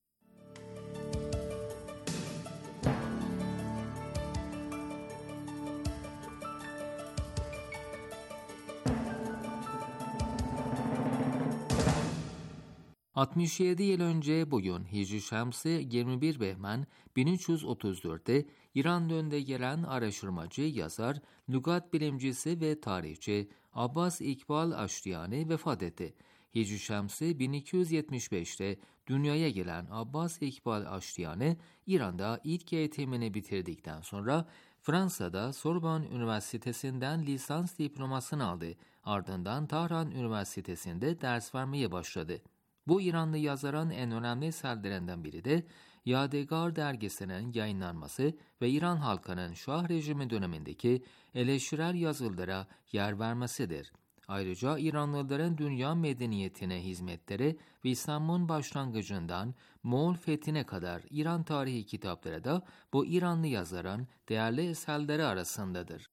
altmış yedi yıl önce bugün Hicri Şemsi yirmi bir Behmen bin üç yüz otuz dört'te İran'da önde gelen araştırmacı, yazar, lügat bilimcisi ve tarihçi Abbas İkbal Aştiyani vefat etti. Hicri Şemsi bin iki yüz yetmiş beş'te dünyaya gelen Abbas İkbal Aştiyani, İran'da ilk eğitimini bitirdikten sonra Fransa'da Sorbonne Üniversitesi'nden lisans diplomasını aldı. Ardından Tahran Üniversitesi'nde ders vermeye başladı. Bu İranlı yazarın en önemli eserlerinden biri de Yadigar dergisinin yayınlanması ve İran halkının Şah rejimi dönemindeki eleştirel yazılara yer vermesidir. Ayrıca İranlıların dünya medeniyetine hizmetleri ve İslam'ın başlangıcından Moğol fethine kadar İran tarihi kitapları da bu İranlı yazarın değerli eserleri arasındadır.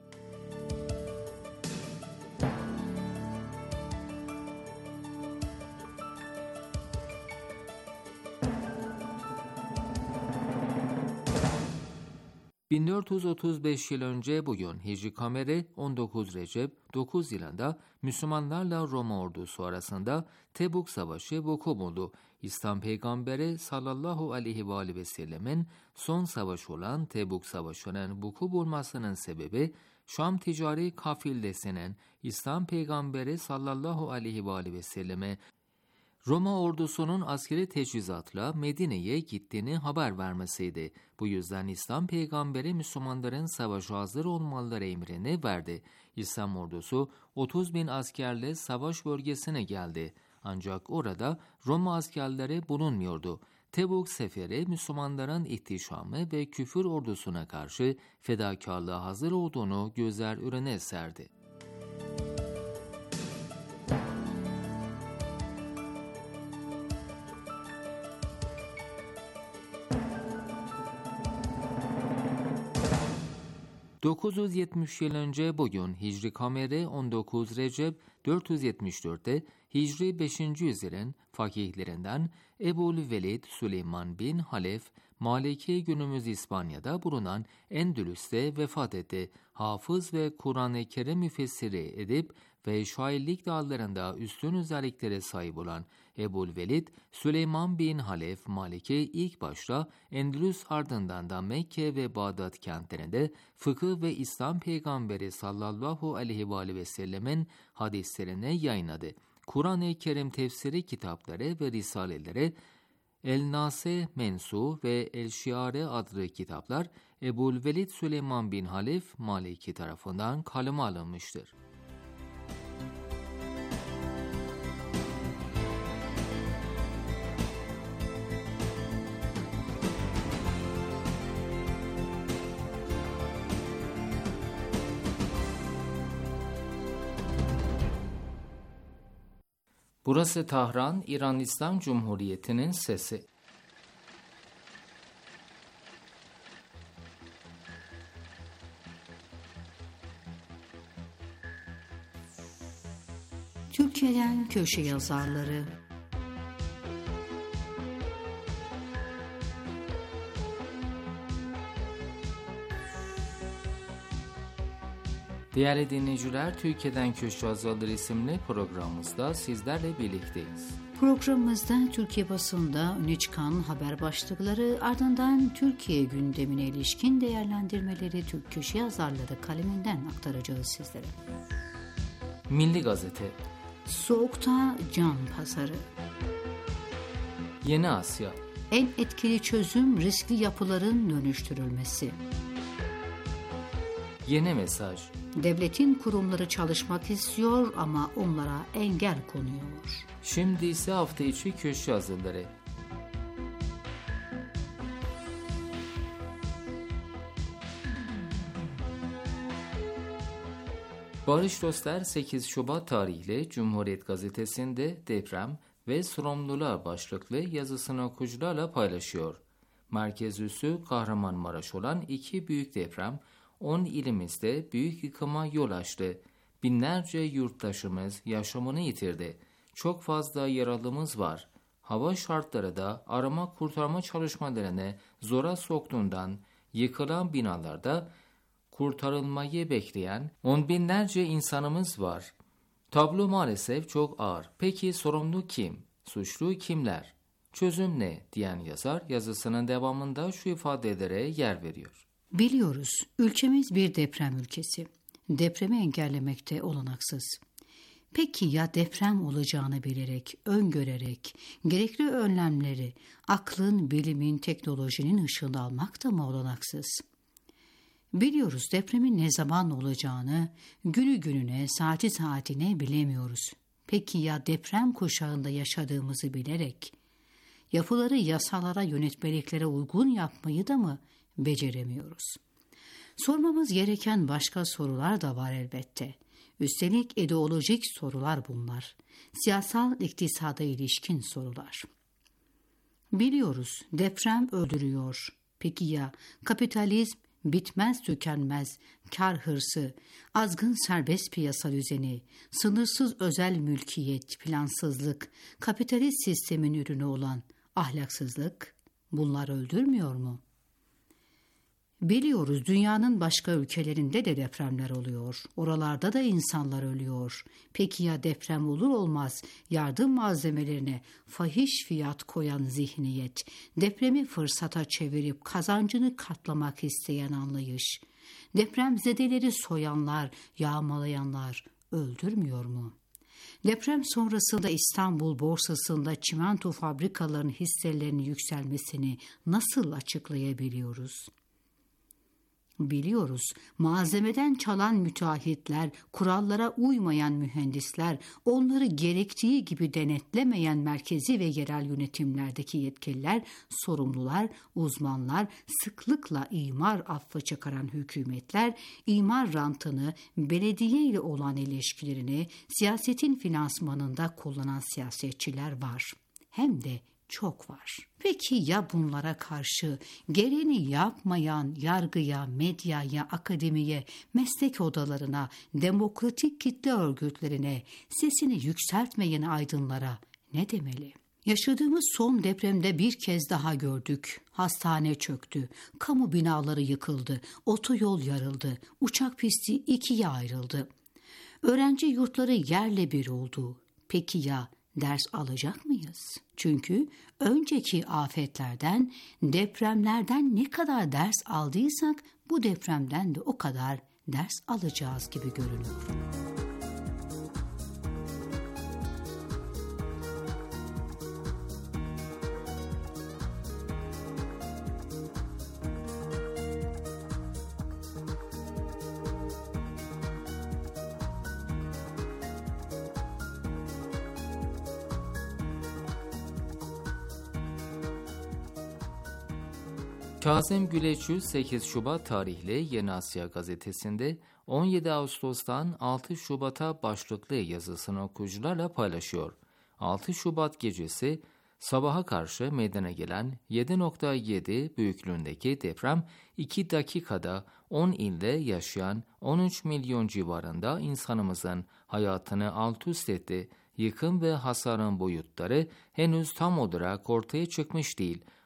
bin dört yüz otuz beş yıl önce bugün Hicri Kameri on dokuz Recep dokuz yılında Müslümanlarla Roma ordusu arasında Tebuk Savaşı vuku buldu. İslam Peygamberi sallallahu aleyhi ve aleyhi ve sellemin son savaşı olan Tebuk Savaşı'nın vuku bulmasının sebebi, Şam ticari kafilesinin İslam Peygamberi sallallahu aleyhi ve aleyhi ve selleme Roma ordusunun askeri teçhizatla Medine'ye gittiğini haber vermesiydi. Bu yüzden İslam Peygamberi Müslümanların savaşa hazır olmaları emrini verdi. İslam ordusu otuz bin askerle savaş bölgesine geldi. Ancak orada Roma askerleri bulunmuyordu. Tebuk seferi Müslümanların ihtişamı ve küfür ordusuna karşı fedakarlığa hazır olduğunu gözler önüne serdi. dokuz yüz yetmiş yıl önce bugün Hicri Kameri on dokuz Recep dört yüz yetmiş dört'te Hicri beşinci yüzyılın fakihlerinden Ebu'l-Velid Süleyman bin Halef Maliki günümüz İspanya'da bulunan Endülüs'te vefat etti. Hafız ve Kur'an-ı Kerim müfessiri edip ve şairlik dallarında üstün özelliklere sahip olan Ebu'l-Velid Süleyman bin Halef Maliki ilk başta Endülüs, ardından da Mekke ve Bağdat kentlerinde fıkıh ve İslam Peygamberi sallallahu aleyhi ve aleyhi ve sellemin hadislerini yayınladı. Kur'an-ı Kerim tefsiri kitapları ve risaleleri El-Nase Mensu ve El-Şiare adlı kitaplar Ebu'l-Velid Süleyman bin Halef Maliki tarafından kaleme alınmıştır. Burası Tahran, İran İslam Cumhuriyeti'nin sesi. Türkçeden köşe yazarları. Değerli dinleyiciler, Türkiye'den Köşe Yazarları isimli programımızda sizlerle birlikteyiz. Programımızda Türkiye basında öne çıkan haber başlıkları, ardından Türkiye gündemine ilişkin değerlendirmeleri Türk köşe yazarları kaleminden aktaracağız sizlere. Milli Gazete, Soğukta can pazarı, Yeni Asya, en etkili çözüm riskli yapıların dönüştürülmesi, Yeni Mesaj, devletin kurumları çalışmak istiyor ama onlara engel konuyor. Şimdi ise hafta içi köşe yazıları. Barış Dostlar sekiz Şubat tarihli Cumhuriyet Gazetesi'nde deprem ve sorumlular başlıklı yazısını okuyucularla paylaşıyor. Merkez üssü Kahramanmaraş olan iki büyük deprem on ilimizde büyük yıkıma yol açtı. Binlerce yurttaşımız yaşamını yitirdi. Çok fazla yaralımız var. Hava şartları da arama kurtarma çalışmalarını zora soktuğundan yıkılan binalarda kurtarılmayı bekleyen on binlerce insanımız var. Tablo maalesef çok ağır. Peki sorumlu kim? Suçlu kimler? Çözüm ne? Diyen yazar yazısının devamında şu ifadelere yer veriyor. Biliyoruz, ülkemiz bir deprem ülkesi. Depremi engellemekte olanaksız. Peki ya deprem olacağını bilerek, öngörerek, gerekli önlemleri aklın, bilimin, teknolojinin ışığında almak da mı olanaksız? Biliyoruz depremin ne zaman olacağını, günü gününe, saati saatine bilemiyoruz. Peki ya deprem kuşağında yaşadığımızı bilerek, yapıları yasalara, yönetmeliklere uygun yapmayı da mı beceremiyoruz? Sormamız gereken başka sorular da var elbette. Üstelik ideolojik sorular bunlar. Siyasal iktisada ilişkin sorular. Biliyoruz deprem öldürüyor. Peki ya kapitalizm, bitmez tükenmez kar hırsı, azgın serbest piyasa düzeni, sınırsız özel mülkiyet, plansızlık, kapitalist sistemin ürünü olan ahlaksızlık, bunlar öldürmüyor mu? Biliyoruz dünyanın başka ülkelerinde de depremler oluyor. Oralarda da insanlar ölüyor. Peki ya deprem olur olmaz yardım malzemelerine fahiş fiyat koyan zihniyet, depremi fırsata çevirip kazancını katlamak isteyen anlayış, depremzedeleri soyanlar, yağmalayanlar öldürmüyor mu? Deprem sonrasında İstanbul borsasında çimento fabrikalarının hisselerinin yükselmesini nasıl açıklayabiliyoruz? Biliyoruz, malzemeden çalan müteahhitler, kurallara uymayan mühendisler, onları gerektiği gibi denetlemeyen merkezi ve yerel yönetimlerdeki yetkililer, sorumlular, uzmanlar, sıklıkla imar affı çıkaran hükümetler, imar rantını, belediye ile olan ilişkilerini siyasetin finansmanında kullanan siyasetçiler var. Hem de çok var. Peki ya bunlara karşı gereğini yapmayan yargıya, medyaya, akademiye, meslek odalarına, demokratik kitle örgütlerine, sesini yükseltmeyen aydınlara ne demeli? Yaşadığımız son depremde bir kez daha gördük. Hastane çöktü, kamu binaları yıkıldı, otoyol yarıldı, uçak pisti ikiye ayrıldı. Öğrenci yurtları yerle bir oldu. Peki ya ders alacak mıyız? Çünkü önceki afetlerden, depremlerden ne kadar ders aldıysak bu depremden de o kadar ders alacağız gibi görünüyor. Kazım Güleçü sekiz Şubat tarihli Yeni Asya gazetesinde on yedi Ağustos'tan altı Şubat'a başlıklı yazısını okuyucularla paylaşıyor. altı Şubat gecesi sabaha karşı meydana gelen yedi nokta yedi büyüklüğündeki deprem iki dakikada on ilde yaşayan on üç milyon civarında insanımızın hayatını alt üst etti. Yıkım ve hasarın boyutları henüz tam olarak ortaya çıkmış değil.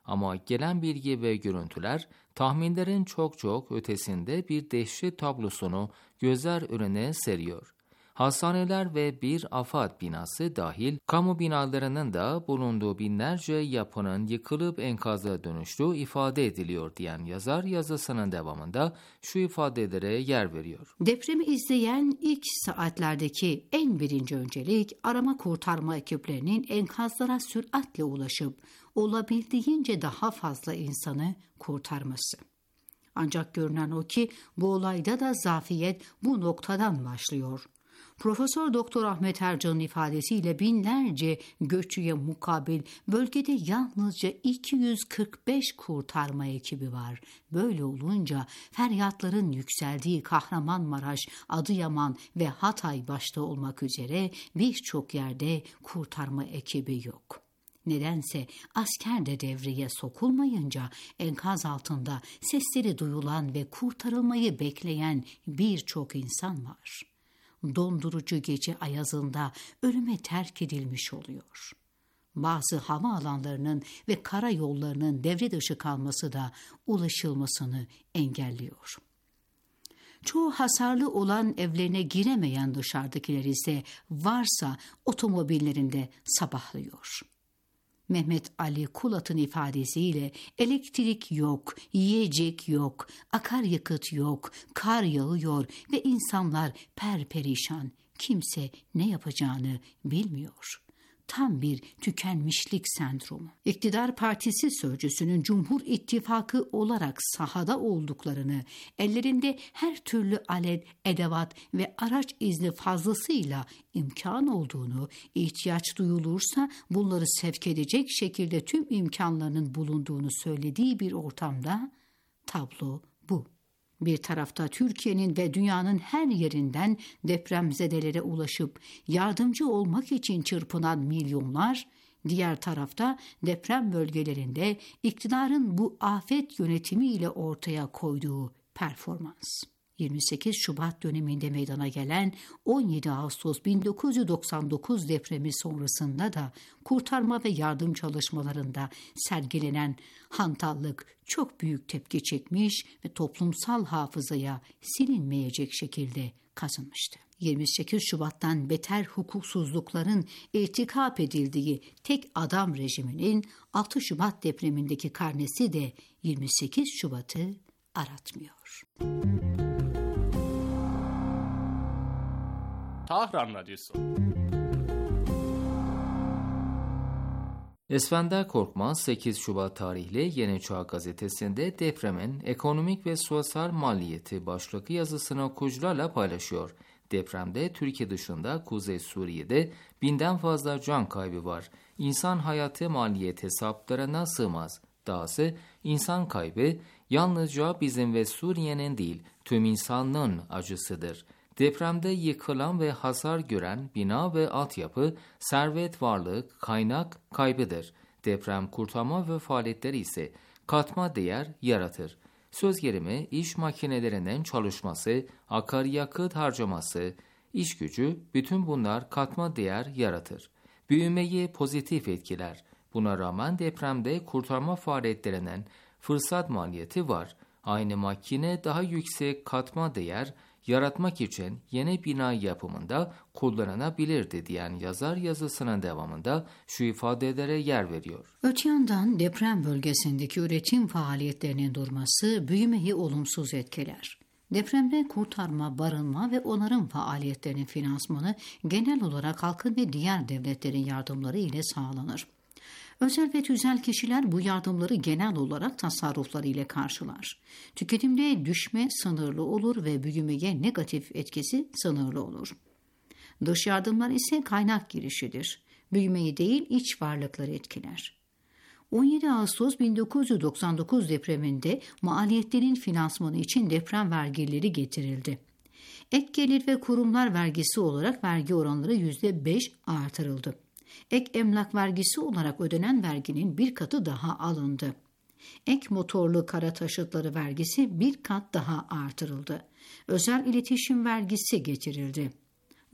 Ama gelen bilgi ve görüntüler tahminlerin çok çok ötesinde bir dehşet tablosunu gözler önüne seriyor. Hastaneler ve bir afat binası dahil kamu binalarının da bulunduğu binlerce yapının yıkılıp enkaza dönüştüğü ifade ediliyor diyen yazar yazısının devamında şu ifadelere yer veriyor. Depremi izleyen ilk saatlerdeki en birinci öncelik arama kurtarma ekiplerinin enkazlara süratle ulaşıp olabildiğince daha fazla insanı kurtarması. Ancak görünen o ki bu olayda da zafiyet bu noktadan başlıyor. Profesör Doktor Ahmet Ercan'ın ifadesiyle binlerce göçüye mukabil bölgede yalnızca iki yüz kırk beş kurtarma ekibi var. Böyle olunca feryatların yükseldiği Kahramanmaraş, Adıyaman ve Hatay başta olmak üzere birçok yerde kurtarma ekibi yok. Nedense asker de devreye sokulmayınca enkaz altında sesleri duyulan ve kurtarılmayı bekleyen birçok insan var. Dondurucu gece ayazında ölüme terk edilmiş oluyor. Bazı hava alanlarının ve karayollarının devre dışı kalması da ulaşılmasını engelliyor. Çoğu hasarlı olan evlerine giremeyen dışarıdakiler ise varsa otomobillerinde sabahlıyor. Mehmet Ali Kulat'ın ifadesiyle elektrik yok, yiyecek yok, akaryakıt yok, kar yağıyor ve insanlar perperişan. Kimse ne yapacağını bilmiyor. Tam bir tükenmişlik sendromu. İktidar Partisi sözcüsünün Cumhur İttifakı olarak sahada olduklarını, ellerinde her türlü alet, edevat ve araç izni fazlasıyla imkan olduğunu, ihtiyaç duyulursa bunları sevk edecek şekilde tüm imkanlarının bulunduğunu söylediği bir ortamda tablo bu. Bir tarafta Türkiye'nin ve dünyanın her yerinden depremzedelere ulaşıp yardımcı olmak için çırpınan milyonlar, diğer tarafta deprem bölgelerinde iktidarın bu afet yönetimiyle ortaya koyduğu performans. yirmi sekiz Şubat döneminde meydana gelen on yedi Ağustos bin dokuz yüz doksan dokuz depremi sonrasında da kurtarma ve yardım çalışmalarında sergilenen hantallık çok büyük tepki çekmiş ve toplumsal hafızaya silinmeyecek şekilde kazınmıştı. yirmi sekiz Şubat'tan beter hukuksuzlukların irtikap edildiği tek adam rejiminin altı Şubat depremindeki karnesi de yirmi sekiz Şubat'ı aratmıyor. Tahran Radyosu. Esfender Korkmaz sekiz Şubat tarihli Yeni Çağ gazetesinde depremin ekonomik ve sosyal maliyeti başlıklı yazısını okuyucularla paylaşıyor. Depremde Türkiye dışında Kuzey Suriye'de binden fazla can kaybı var. İnsan hayatı maliyet hesaplarına sığmaz. Dahası insan kaybı yalnızca bizim ve Suriye'nin değil tüm insanlığın acısıdır. Depremde yıkılan ve hasar gören bina ve altyapı, servet, varlık, kaynak kaybıdır. Deprem kurtarma ve faaliyetleri ise katma değer yaratır. Söz gelimi iş makinelerinin çalışması, akaryakıt harcaması, iş gücü, bütün bunlar katma değer yaratır. Büyümeyi pozitif etkiler. Buna rağmen depremde kurtarma faaliyetlerinin fırsat maliyeti var. Aynı makine daha yüksek katma değer yaratmak için yeni bina yapımında kullanılabilirdi diyen yazar yazısının devamında şu ifadelere yer veriyor. Öte yandan deprem bölgesindeki üretim faaliyetlerinin durması büyümeyi olumsuz etkiler. Depremde kurtarma, barınma ve onarım faaliyetlerinin finansmanı genel olarak halkın ve diğer devletlerin yardımları ile sağlanır. Özel ve tüzel kişiler bu yardımları genel olarak tasarrufları ile karşılar. Tüketimde düşme sınırlı olur ve büyümeye negatif etkisi sınırlı olur. Dış yardımlar ise kaynak girişidir. Büyümeyi değil iç varlıkları etkiler. on yedi Ağustos bin dokuz yüz doksan dokuz depreminde maliyetlerin finansmanı için deprem vergileri getirildi. Ek gelir ve kurumlar vergisi olarak vergi oranları yüzde beş artırıldı. Ek emlak vergisi olarak ödenen verginin bir katı daha alındı. Ek motorlu kara taşıtları vergisi bir kat daha artırıldı. Özel iletişim vergisi getirildi.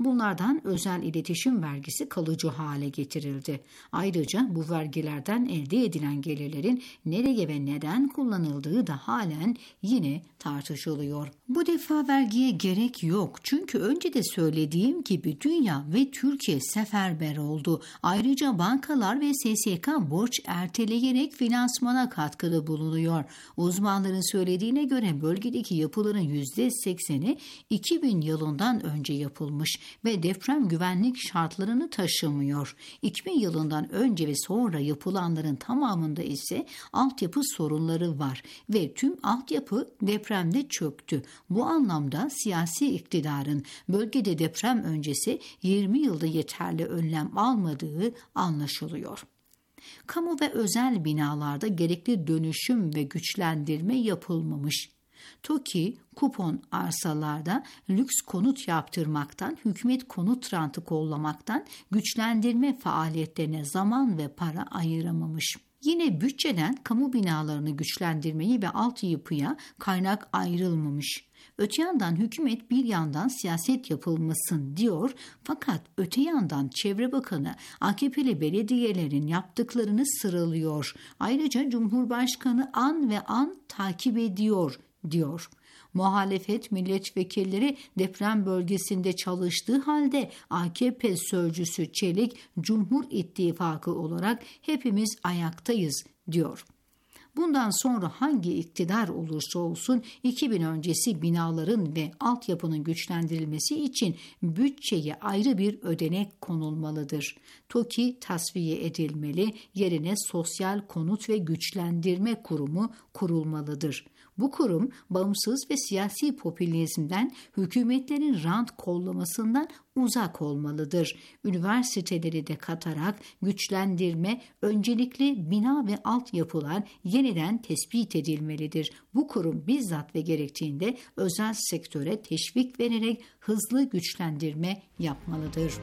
Bunlardan özel iletişim vergisi kalıcı hale getirildi. Ayrıca bu vergilerden elde edilen gelirlerin nereye ve neden kullanıldığı da halen yine tartışılıyor. Bu defa vergiye gerek yok. Çünkü önce de söylediğim gibi dünya ve Türkiye seferber oldu. Ayrıca bankalar ve S S K borç erteleyerek finansmana katkıda bulunuyor. Uzmanların söylediğine göre bölgedeki yapıların yüzde sekseni iki bin yılından önce yapılmış ve deprem güvenlik şartlarını taşımıyor. iki bin yılından önce ve sonra yapılanların tamamında ise altyapı sorunları var ve tüm altyapı depremde çöktü. Bu anlamda siyasi iktidarın bölgede deprem öncesi yirmi yılda yeterli önlem almadığı anlaşılıyor. Kamu ve özel binalarda gerekli dönüşüm ve güçlendirme yapılmamış. TOKİ, kupon arsalarda lüks konut yaptırmaktan, hükümet konut rantı kollamaktan güçlendirme faaliyetlerine zaman ve para ayıramamış. Yine bütçeden kamu binalarını güçlendirmeyi ve altyapıya kaynak ayrılmamış. Öte yandan hükümet bir yandan siyaset yapılmasın diyor fakat öte yandan Çevre Bakanı A K P'li belediyelerin yaptıklarını sıralıyor. Ayrıca Cumhurbaşkanı an ve an takip ediyor diyor. Muhalefet milletvekilleri deprem bölgesinde çalıştığı halde A K P sözcüsü Çelik Cumhur İttifakı olarak hepimiz ayaktayız diyor. Bundan sonra hangi iktidar olursa olsun iki bin öncesi binaların ve altyapının güçlendirilmesi için bütçeye ayrı bir ödenek konulmalıdır. TOKİ tasfiye edilmeli, yerine Sosyal Konut ve Güçlendirme Kurumu kurulmalıdır. Bu kurum bağımsız ve siyasi popülizmden, hükümetlerin rant kollamasından uzak olmalıdır. Üniversiteleri de katarak güçlendirme, öncelikli bina ve altyapılar yeniden tespit edilmelidir. Bu kurum bizzat ve gerektiğinde özel sektöre teşvik vererek hızlı güçlendirme yapmalıdır.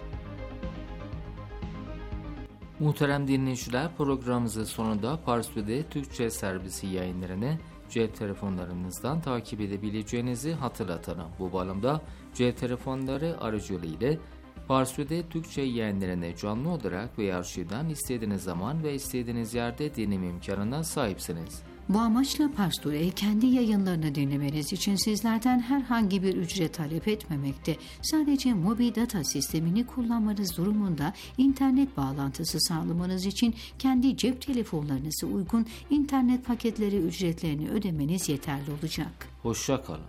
Muhterem dinleyiciler, programımızın sonunda Parsu'da Türkçe servisi yayınlarını cep telefonlarınızdan takip edebileceğinizi hatırlatalım. Bu bölümde cep telefonları aracılığıyla Parsu'da Türkçe yayınlarını canlı olarak ve arşivden istediğiniz zaman ve istediğiniz yerde dinleme imkanına sahipsiniz. Bu amaçla Parstore'yi kendi yayınlarını dinlemeniz için sizlerden herhangi bir ücret talep etmemekte. Sadece mobil data sistemini kullanmanız durumunda internet bağlantısı sağlamanız için kendi cep telefonlarınıza uygun internet paketleri ücretlerini ödemeniz yeterli olacak. Hoşça kalın.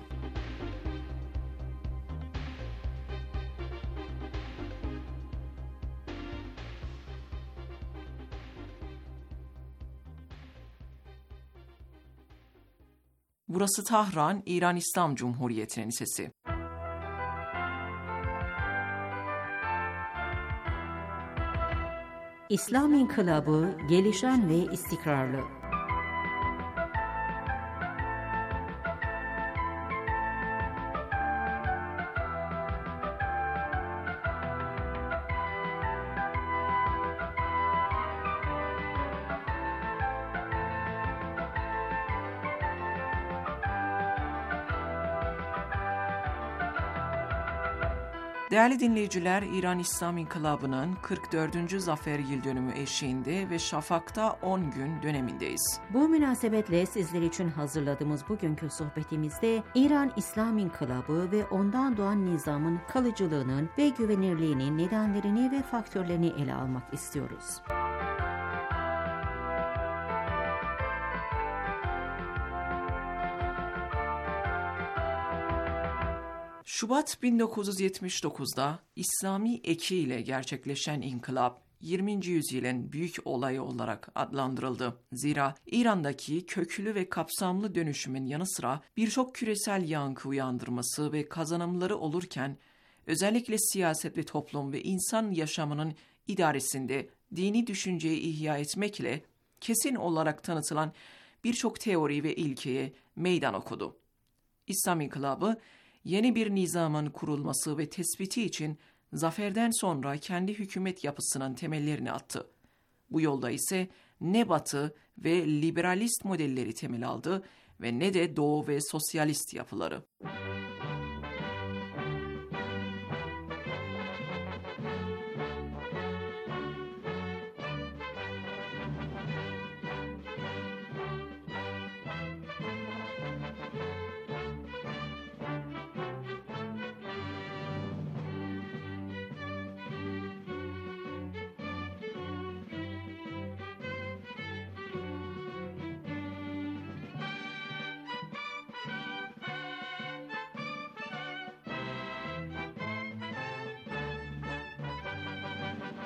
Burası Tahran, İran İslam Cumhuriyeti'nin sesi. İslam İnkılabı, gelişen ve istikrarlı. Değerli dinleyiciler, İran İslam İnkılabı'nın kırk dördüncü zafer yıl dönümü eşiğinde ve Şafak'ta on gün dönemindeyiz. Bu münasebetle sizler için hazırladığımız bugünkü sohbetimizde İran İslam İnkılabı ve ondan doğan nizamın kalıcılığının ve güvenirliğinin nedenlerini ve faktörlerini ele almak istiyoruz. Şubat bin dokuz yüz yetmiş dokuzda İslami eki ile gerçekleşen inkılap, yirminci yüzyılın büyük olayı olarak adlandırıldı. Zira İran'daki köklü ve kapsamlı dönüşümün yanı sıra birçok küresel yankı uyandırması ve kazanımları olurken, özellikle siyaset ve toplum ve insan yaşamının idaresinde dini düşünceyi ihya etmekle kesin olarak tanıtılan birçok teori ve ilkeye meydan okudu. İslam İnkılabı, yeni bir nizamın kurulması ve tespiti için zaferden sonra kendi hükümet yapısının temellerini attı. Bu yolda ise ne Batı ve liberalist modelleri temel aldı ve ne de Doğu ve sosyalist yapıları.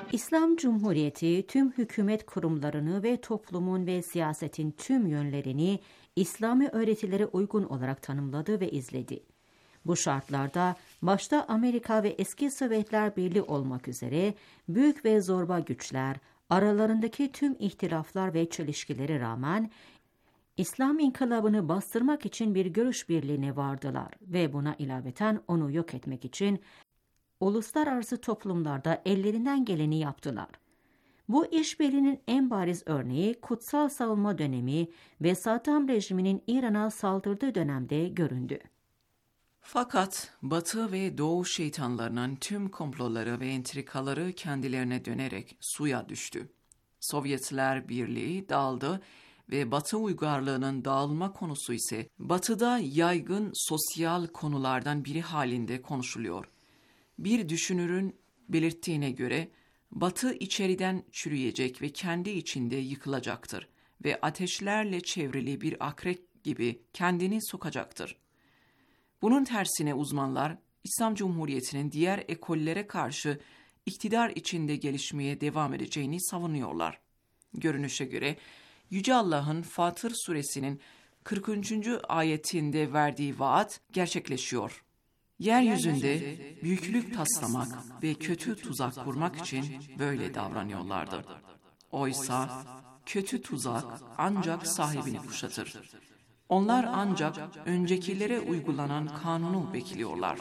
İslam Cumhuriyeti tüm hükümet kurumlarını ve toplumun ve siyasetin tüm yönlerini İslami öğretilere uygun olarak tanımladı ve izledi. Bu şartlarda başta Amerika ve eski Sovyetler Birliği olmak üzere büyük ve zorba güçler aralarındaki tüm ihtilaflar ve çelişkilere rağmen İslam inkılabını bastırmak için bir görüş birliğine vardılar ve buna ilaveten onu yok etmek için uluslararası toplumlarda ellerinden geleni yaptılar. Bu işbirliğinin en bariz örneği Kutsal Savunma dönemi ve Saddam rejiminin İran'a saldırdığı dönemde göründü. Fakat Batı ve Doğu şeytanlarının tüm komploları ve entrikaları kendilerine dönerek suya düştü. Sovyetler Birliği dağıldı ve Batı uygarlığının dağılma konusu ise Batı'da yaygın sosyal konulardan biri halinde konuşuluyor. Bir düşünürün belirttiğine göre Batı içeriden çürüyecek ve kendi içinde yıkılacaktır ve ateşlerle çevrili bir akrep gibi kendini sokacaktır. Bunun tersine uzmanlar İslam Cumhuriyeti'nin diğer ekollere karşı iktidar içinde gelişmeye devam edeceğini savunuyorlar. Görünüşe göre Yüce Allah'ın Fatır suresinin kırkıncı ayetinde verdiği vaat gerçekleşiyor. Yeryüzünde büyüklük taslamak ve kötü tuzak kurmak için böyle davranıyorlardı. Oysa kötü tuzak ancak sahibini kuşatır. Onlar ancak öncekilere uygulanan kanunu bekliyorlar.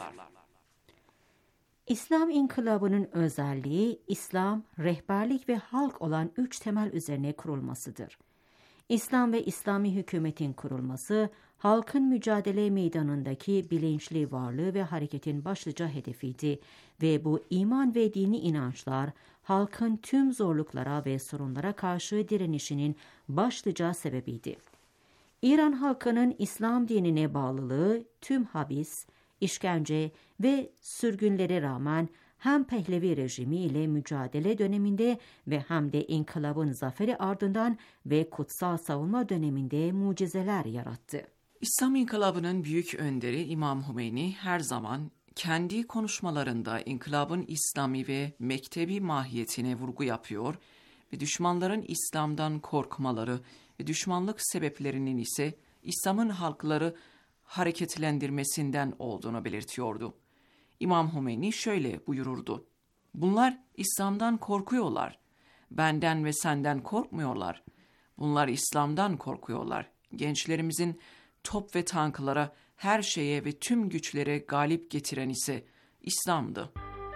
İslam inkılabının özelliği İslam, rehberlik ve halk olan üç temel üzerine kurulmasıdır. İslam ve İslami hükümetin kurulması, halkın mücadele meydanındaki bilinçli varlığı ve hareketin başlıca hedefiydi ve bu iman ve dini inançlar, halkın tüm zorluklara ve sorunlara karşı direnişinin başlıca sebebiydi. İran halkının İslam dinine bağlılığı tüm habis, işkence ve sürgünlere rağmen hem Pehlevi rejimi ile mücadele döneminde ve hem de inkılabın zaferi ardından ve kutsal savunma döneminde mucizeler yarattı. İslam inkılabının büyük önderi İmam Hümeyni her zaman kendi konuşmalarında inkılabın İslami ve mektebi mahiyetine vurgu yapıyor ve düşmanların İslam'dan korkmaları ve düşmanlık sebeplerinin ise İslam'ın halkları hareketlendirmesinden olduğunu belirtiyordu. İmam Hümeyni şöyle buyururdu: "Bunlar İslam'dan korkuyorlar. Benden ve senden korkmuyorlar. Bunlar İslam'dan korkuyorlar. Gençlerimizin top ve tanklara, her şeye ve tüm güçlere galip getiren ise İslam'dı."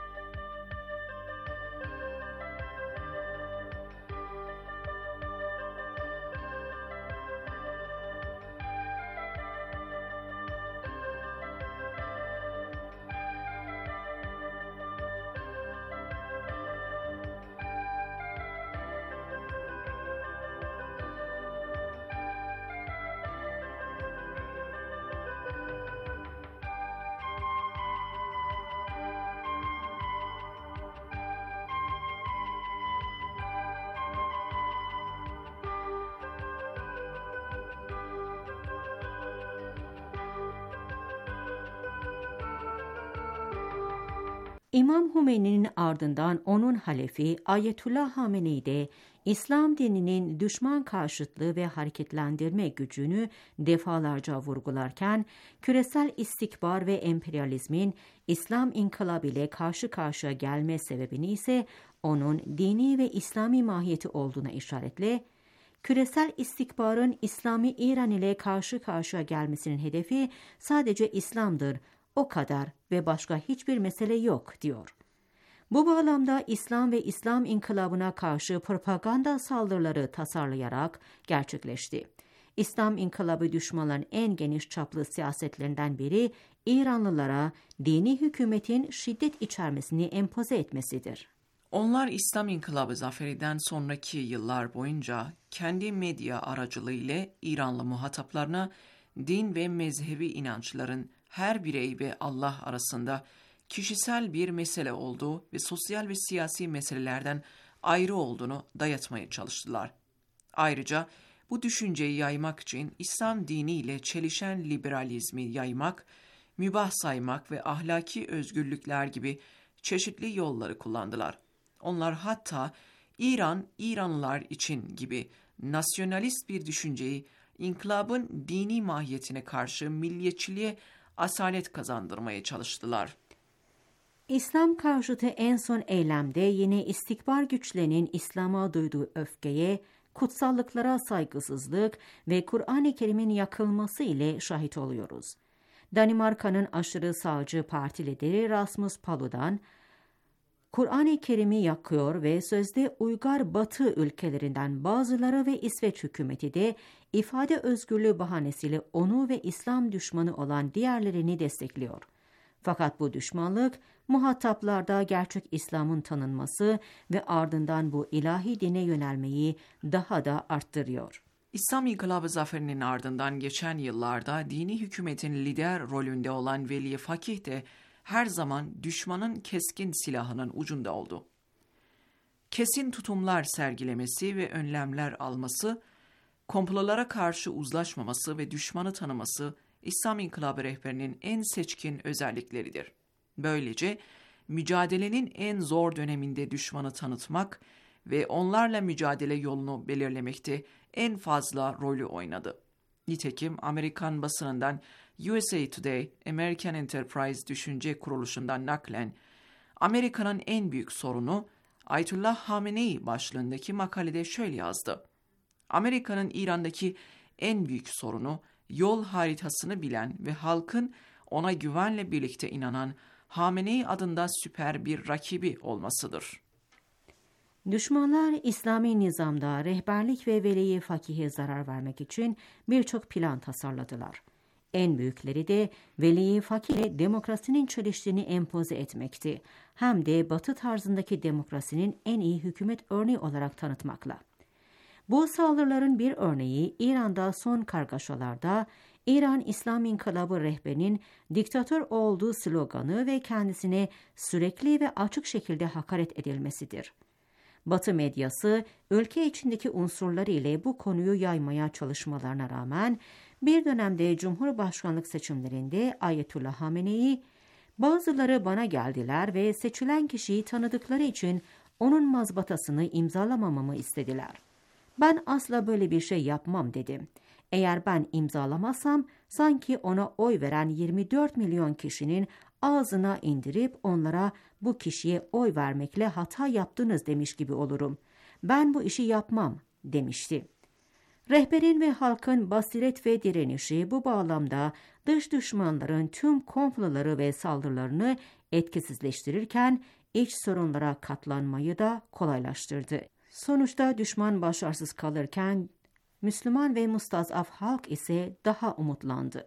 İmam Hümeyni'nin ardından onun halefi Ayetullah Hamenei de İslam dininin düşman karşıtlığı ve hareketlendirme gücünü defalarca vurgularken, küresel istikbar ve emperyalizmin İslam inkılabı ile karşı karşıya gelme sebebini ise onun dini ve İslami mahiyeti olduğuna işaretle, küresel istikbarın İslami İran ile karşı karşıya gelmesinin hedefi sadece İslam'dır, o kadar ve başka hiçbir mesele yok diyor. Bu bağlamda İslam ve İslam inkılabına karşı propaganda saldırıları tasarlayarak gerçekleşti. İslam inkılabı düşmanların en geniş çaplı siyasetlerinden biri İranlılara dini hükümetin şiddet içermesini empoze etmesidir. Onlar İslam inkılabı zaferinden sonraki yıllar boyunca kendi medya aracılığıyla İranlı muhataplarına din ve mezhebi inançların her birey ve Allah arasında kişisel bir mesele olduğu ve sosyal ve siyasi meselelerden ayrı olduğunu dayatmaya çalıştılar. Ayrıca bu düşünceyi yaymak için İslam diniyle çelişen liberalizmi yaymak, mübah saymak ve ahlaki özgürlükler gibi çeşitli yolları kullandılar. Onlar hatta İran, İranlılar için gibi nasyonalist bir düşünceyi inkılabın dini mahiyetine karşı milliyetçiliğe asalet kazandırmaya çalıştılar. İslam karşıtı en son eylemde yine istikbar güçlerinin İslam'a duyduğu öfkeye, kutsallıklara saygısızlık ve Kur'an-ı Kerim'in yakılması ile şahit oluyoruz. Danimarka'nın aşırı sağcı parti lideri Rasmus Paludan, Kur'an-ı Kerim'i yakıyor ve sözde uygar Batı ülkelerinden bazıları ve İsveç hükümeti de ifade özgürlüğü bahanesiyle onu ve İslam düşmanı olan diğerlerini destekliyor. Fakat bu düşmanlık muhataplarda gerçek İslam'ın tanınması ve ardından bu ilahi dine yönelmeyi daha da arttırıyor. İslam İnkılabı zaferinin ardından geçen yıllarda dini hükümetin lider rolünde olan Veli Fakih de her zaman düşmanın keskin silahının ucunda oldu. Kesin tutumlar sergilemesi ve önlemler alması, komplolara karşı uzlaşmaması ve düşmanı tanıması İslam İnkılabı rehberinin en seçkin özellikleridir. Böylece mücadelenin en zor döneminde düşmanı tanıtmak ve onlarla mücadele yolunu belirlemekte en fazla rolü oynadı. Nitekim Amerikan basınından U S A Today, American Enterprise düşünce kuruluşundan naklen, Amerika'nın en büyük sorunu Ayetullah Hamenei başlığındaki makalede şöyle yazdı. Amerika'nın İran'daki en büyük sorunu yol haritasını bilen ve halkın ona güvenle birlikte inanan Hamenei adında süper bir rakibi olmasıdır. Düşmanlar İslami nizamda rehberlik ve veli fakihe zarar vermek için birçok plan tasarladılar. En büyükleri de veli fakihe demokrasinin çeliştiğini empoze etmekti. Hem de Batı tarzındaki demokrasinin en iyi hükümet örneği olarak tanıtmakla. Bu saldırıların bir örneği İran'da son kargaşalarda İran İslam İnkılabı rehberinin diktatör olduğu sloganı ve kendisine sürekli ve açık şekilde hakaret edilmesidir. Batı medyası ülke içindeki unsurları ile bu konuyu yaymaya çalışmalarına rağmen bir dönemde Cumhurbaşkanlık seçimlerinde Ayetullah Hamenei, bazıları bana geldiler ve seçilen kişiyi tanıdıkları için onun mazbatasını imzalamamamı istediler. Ben asla böyle bir şey yapmam dedim. Eğer ben imzalamazsam sanki ona oy veren yirmi dört milyon kişinin ağzına indirip onlara bu kişiye oy vermekle hata yaptınız demiş gibi olurum. Ben bu işi yapmam demişti. Rehberin ve halkın basiret ve direnişi bu bağlamda dış düşmanların tüm komploları ve saldırılarını etkisizleştirirken iç sorunlara katlanmayı da kolaylaştırdı. Sonuçta düşman başarısız kalırken Müslüman ve mustazaf halk ise daha umutlandı.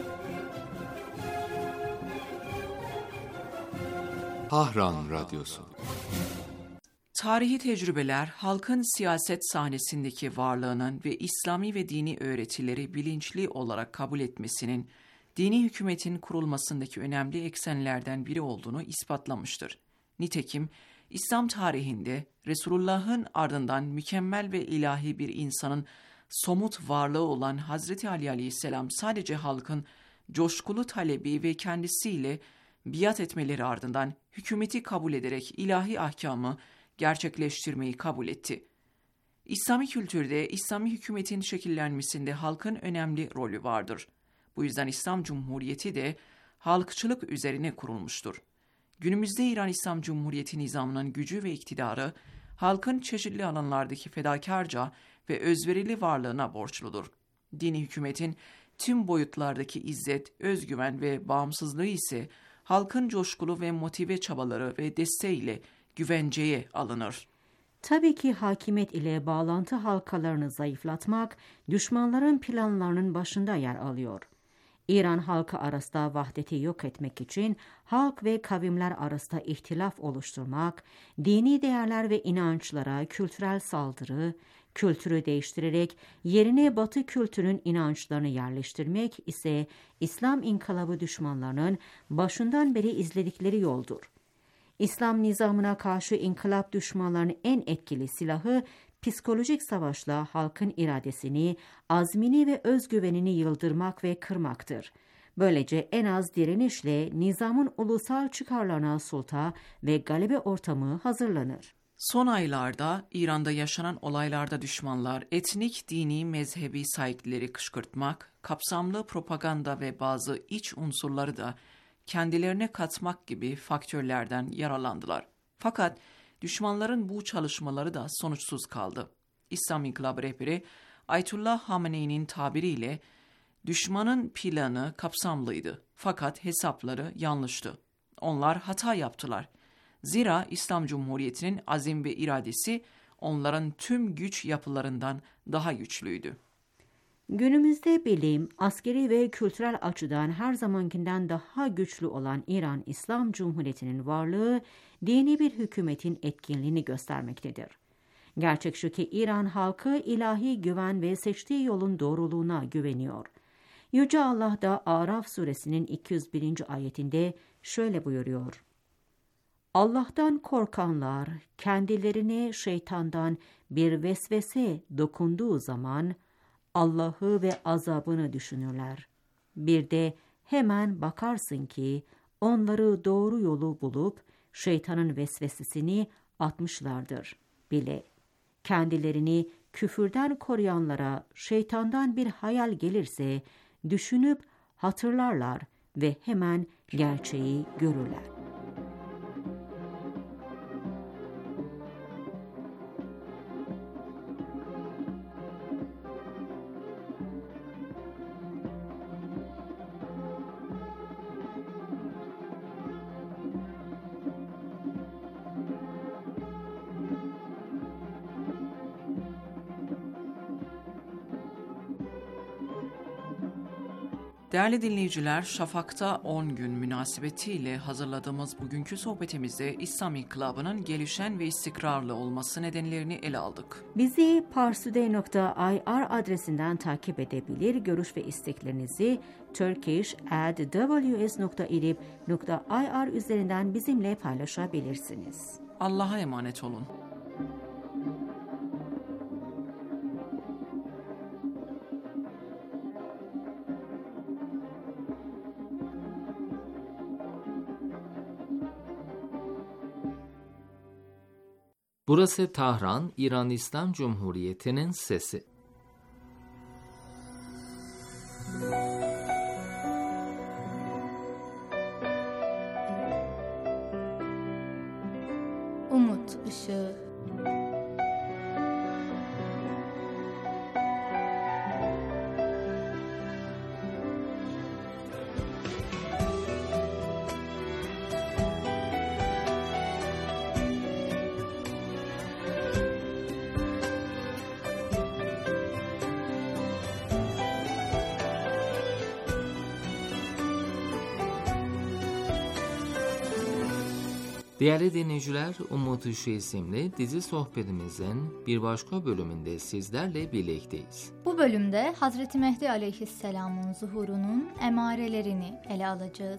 Tahran Radyosu. Tarihi tecrübeler, halkın siyaset sahnesindeki varlığının ve İslami ve dini öğretileri bilinçli olarak kabul etmesinin, dini hükümetin kurulmasındaki önemli eksenlerden biri olduğunu ispatlamıştır. Nitekim, İslam tarihinde Resulullah'ın ardından mükemmel ve ilahi bir insanın somut varlığı olan Hazreti Ali Aleyhisselam sadece halkın coşkulu talebi ve kendisiyle biat etmeleri ardından hükümeti kabul ederek ilahi ahkamı gerçekleştirmeyi kabul etti. İslami kültürde İslami hükümetin şekillenmesinde halkın önemli rolü vardır. Bu yüzden İslam Cumhuriyeti de halkçılık üzerine kurulmuştur. Günümüzde İran İslam Cumhuriyeti nizamının gücü ve iktidarı, halkın çeşitli alanlardaki fedakarca ve özverili varlığına borçludur. Dini hükümetin tüm boyutlardaki izzet, özgüven ve bağımsızlığı ise halkın coşkulu ve motive çabaları ve desteğiyle güvenceye alınır. Tabii ki hakimiyet ile bağlantı halkalarını zayıflatmak, düşmanların planlarının başında yer alıyor. İran halkı arasında vahdeti yok etmek için halk ve kavimler arasında ihtilaf oluşturmak, dini değerler ve inançlara kültürel saldırı, kültürü değiştirerek yerine Batı kültürün inançlarını yerleştirmek ise İslam inkılabı düşmanlarının başından beri izledikleri yoldur. İslam nizamına karşı inkılap düşmanlarının en etkili silahı psikolojik savaşla halkın iradesini, azmini ve özgüvenini yıldırmak ve kırmaktır. Böylece en az direnişle nizamın ulusal çıkarlarına sulta ve galebe ortamı hazırlanır. Son aylarda İran'da yaşanan olaylarda düşmanlar etnik, dini, mezhebi saygıları kışkırtmak, kapsamlı propaganda ve bazı iç unsurları da kendilerine katmak gibi faktörlerden yaralandılar. Fakat düşmanların bu çalışmaları da sonuçsuz kaldı. İslam İnkılabı rehberi Ayetullah Hamenei'nin tabiriyle düşmanın planı kapsamlıydı fakat hesapları yanlıştı. Onlar hata yaptılar. Zira İslam Cumhuriyeti'nin azim ve iradesi onların tüm güç yapılarından daha güçlüydü. Günümüzde bilim, askeri ve kültürel açıdan her zamankinden daha güçlü olan İran İslam Cumhuriyeti'nin varlığı dini bir hükümetin etkinliğini göstermektedir. Gerçek şu ki İran halkı ilahi güven ve seçtiği yolun doğruluğuna güveniyor. Yüce Allah da Araf suresinin iki yüz birinci ayetinde şöyle buyuruyor. Allah'tan korkanlar kendilerine şeytandan bir vesvese dokunduğu zaman Allah'ı ve azabını düşünürler. Bir de hemen bakarsın ki onları doğru yolu bulup şeytanın vesvesesini atmışlardır bile. Kendilerini küfürden koruyanlara şeytandan bir hayal gelirse düşünüp hatırlarlar ve hemen gerçeği görürler. Değerli dinleyiciler, Şafak'ta on gün münasebetiyle hazırladığımız bugünkü sohbetimizde İslam İnkılabı'nın gelişen ve istikrarlı olması nedenlerini ele aldık. Bizi parstoday nokta i r adresinden takip edebilir, görüş ve isteklerinizi turkish at w s nokta idlib nokta i r üzerinden bizimle paylaşabilirsiniz. Allah'a emanet olun. Burası Tahran, İran İslam Cumhuriyeti'nin sesi. Umut Işığı. Değerli dinleyiciler, Umut Işığı isimli dizi sohbetimizin bir başka bölümünde sizlerle birlikteyiz. Bu bölümde Hazreti Mehdi Aleyhisselam'ın zuhurunun emarelerini ele alacağız.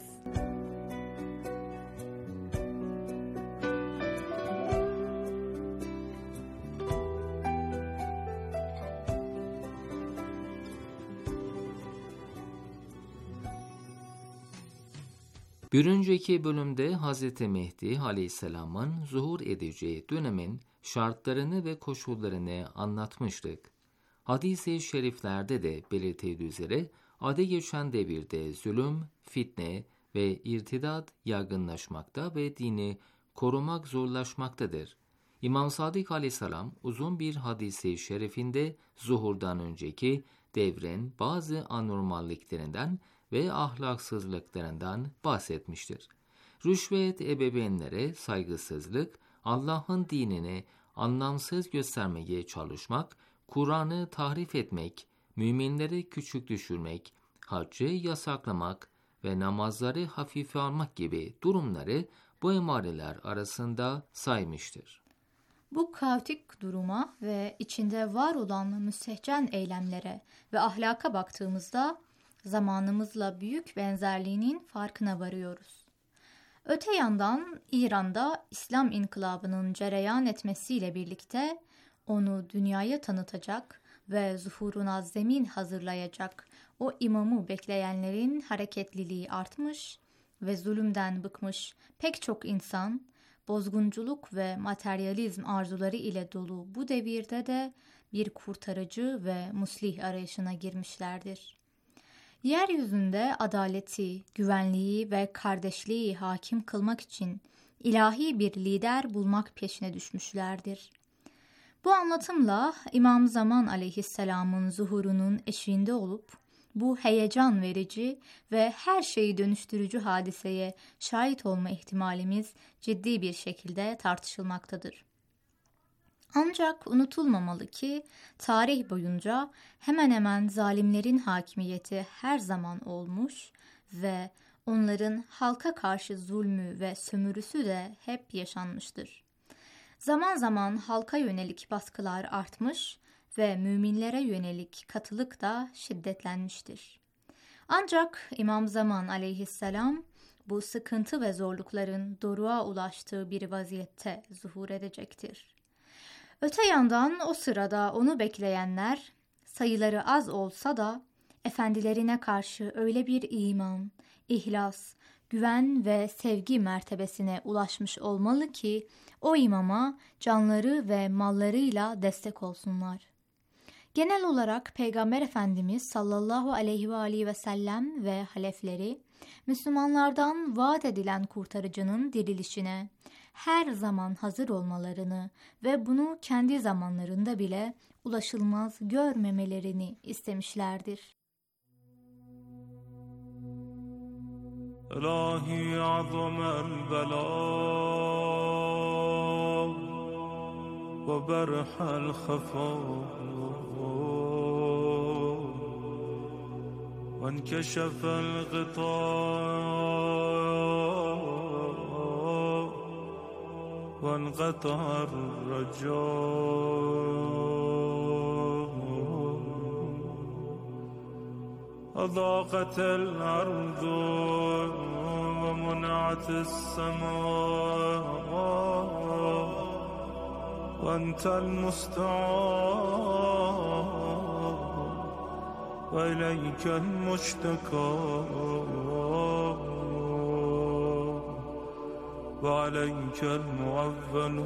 Bir önceki bölümde Hz. Mehdi Aleyhisselam'ın zuhur edeceği dönemin şartlarını ve koşullarını anlatmıştık. Hadis-i şeriflerde de belirtildiği üzere adı geçen devirde zulüm, fitne ve irtidat yaygınlaşmakta ve dini korumak zorlaşmaktadır. İmam Sadık Aleyhisselam uzun bir hadis-i şerifinde zuhurdan önceki devrin bazı anormalliklerinden ve ahlaksızlıklarından bahsetmiştir. Rüşvet, ebeveynlere saygısızlık, Allah'ın dinini anlamsız göstermeye çalışmak, Kur'an'ı tahrif etmek, müminleri küçük düşürmek, haccı yasaklamak ve namazları hafife almak gibi durumları bu emareler arasında saymıştır. Bu kaotik duruma ve içinde var olan müstehcen eylemlere ve ahlaka baktığımızda zamanımızla büyük benzerliğinin farkına varıyoruz. Öte yandan İran'da İslam İnkılabı'nın cereyan etmesiyle birlikte onu dünyaya tanıtacak ve zuhuruna zemin hazırlayacak o imamı bekleyenlerin hareketliliği artmış ve zulümden bıkmış pek çok insan bozgunculuk ve materyalizm arzuları ile dolu bu devirde de bir kurtarıcı ve muslih arayışına girmişlerdir. Yeryüzünde adaleti, güvenliği ve kardeşliği hakim kılmak için ilahi bir lider bulmak peşine düşmüşlerdir. Bu anlatımla İmam Zaman aleyhisselamın zuhurunun eşiğinde olup bu heyecan verici ve her şeyi dönüştürücü hadiseye şahit olma ihtimalimiz ciddi bir şekilde tartışılmaktadır. Ancak unutulmamalı ki tarih boyunca hemen hemen zalimlerin hakimiyeti her zaman olmuş ve onların halka karşı zulmü ve sömürüsü de hep yaşanmıştır. Zaman zaman halka yönelik baskılar artmış ve müminlere yönelik katılık da şiddetlenmiştir. Ancak İmam Zaman aleyhisselam bu sıkıntı ve zorlukların doruğa ulaştığı bir vaziyette zuhur edecektir. Öte yandan o sırada onu bekleyenler sayıları az olsa da efendilerine karşı öyle bir iman, ihlas, güven ve sevgi mertebesine ulaşmış olmalı ki o imama canları ve mallarıyla destek olsunlar. Genel olarak Peygamber Efendimiz sallallahu aleyhi ve aleyhi ve sellem ve halefleri Müslümanlardan vaat edilen kurtarıcının dirilişine her zaman hazır olmalarını ve bunu kendi zamanlarında bile ulaşılmaz görmemelerini istemişlerdir. İlahi azam el-bela ve berhel khafa ve enkeşefel gıta وانقطع الرجاء أضاقت الأرض ومنعت السماء وأنت المستعان وإليك المشتكى وعليك المعول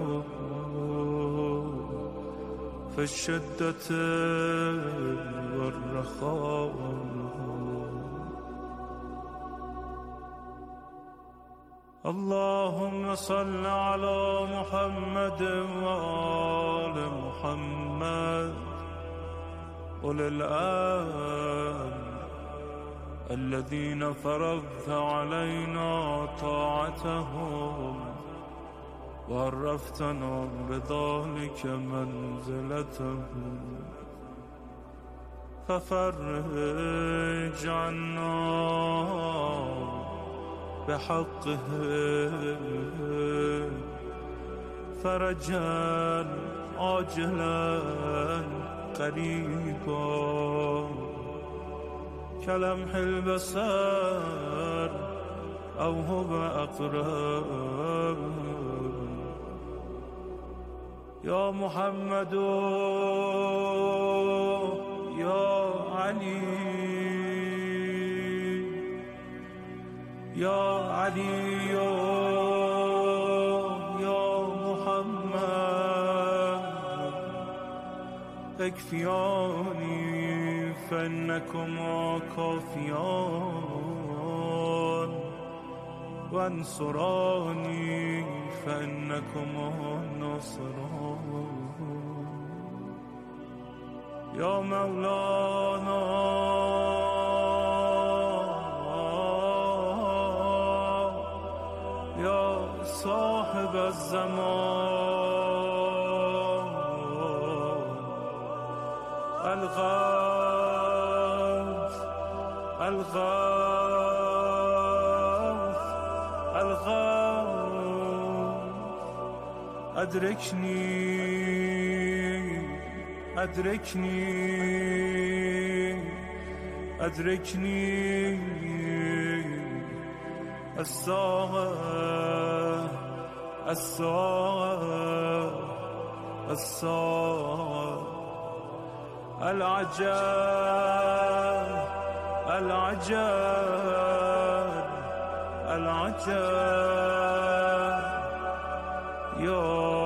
في الشدة والرخاء اللهم صل على محمد وآل محمد أولي الآن الذين فرضت علينا طاعتهم وعرفتنا بذلك منزلتهم ففرج عنا بحقهم فرجا عاجلا قريبا كلمح البصر أو هو أقرب يا محمد يا علي يا علي يا محمد اكفياني فإنكما كافيان وانصراني فإنكما ناصران يا مولانا يا صاحب الزمان الغوث الغوث الغوث أدركني أدركني أدركني الساعة الساعة الساعة العجاب العجاب العجاب يا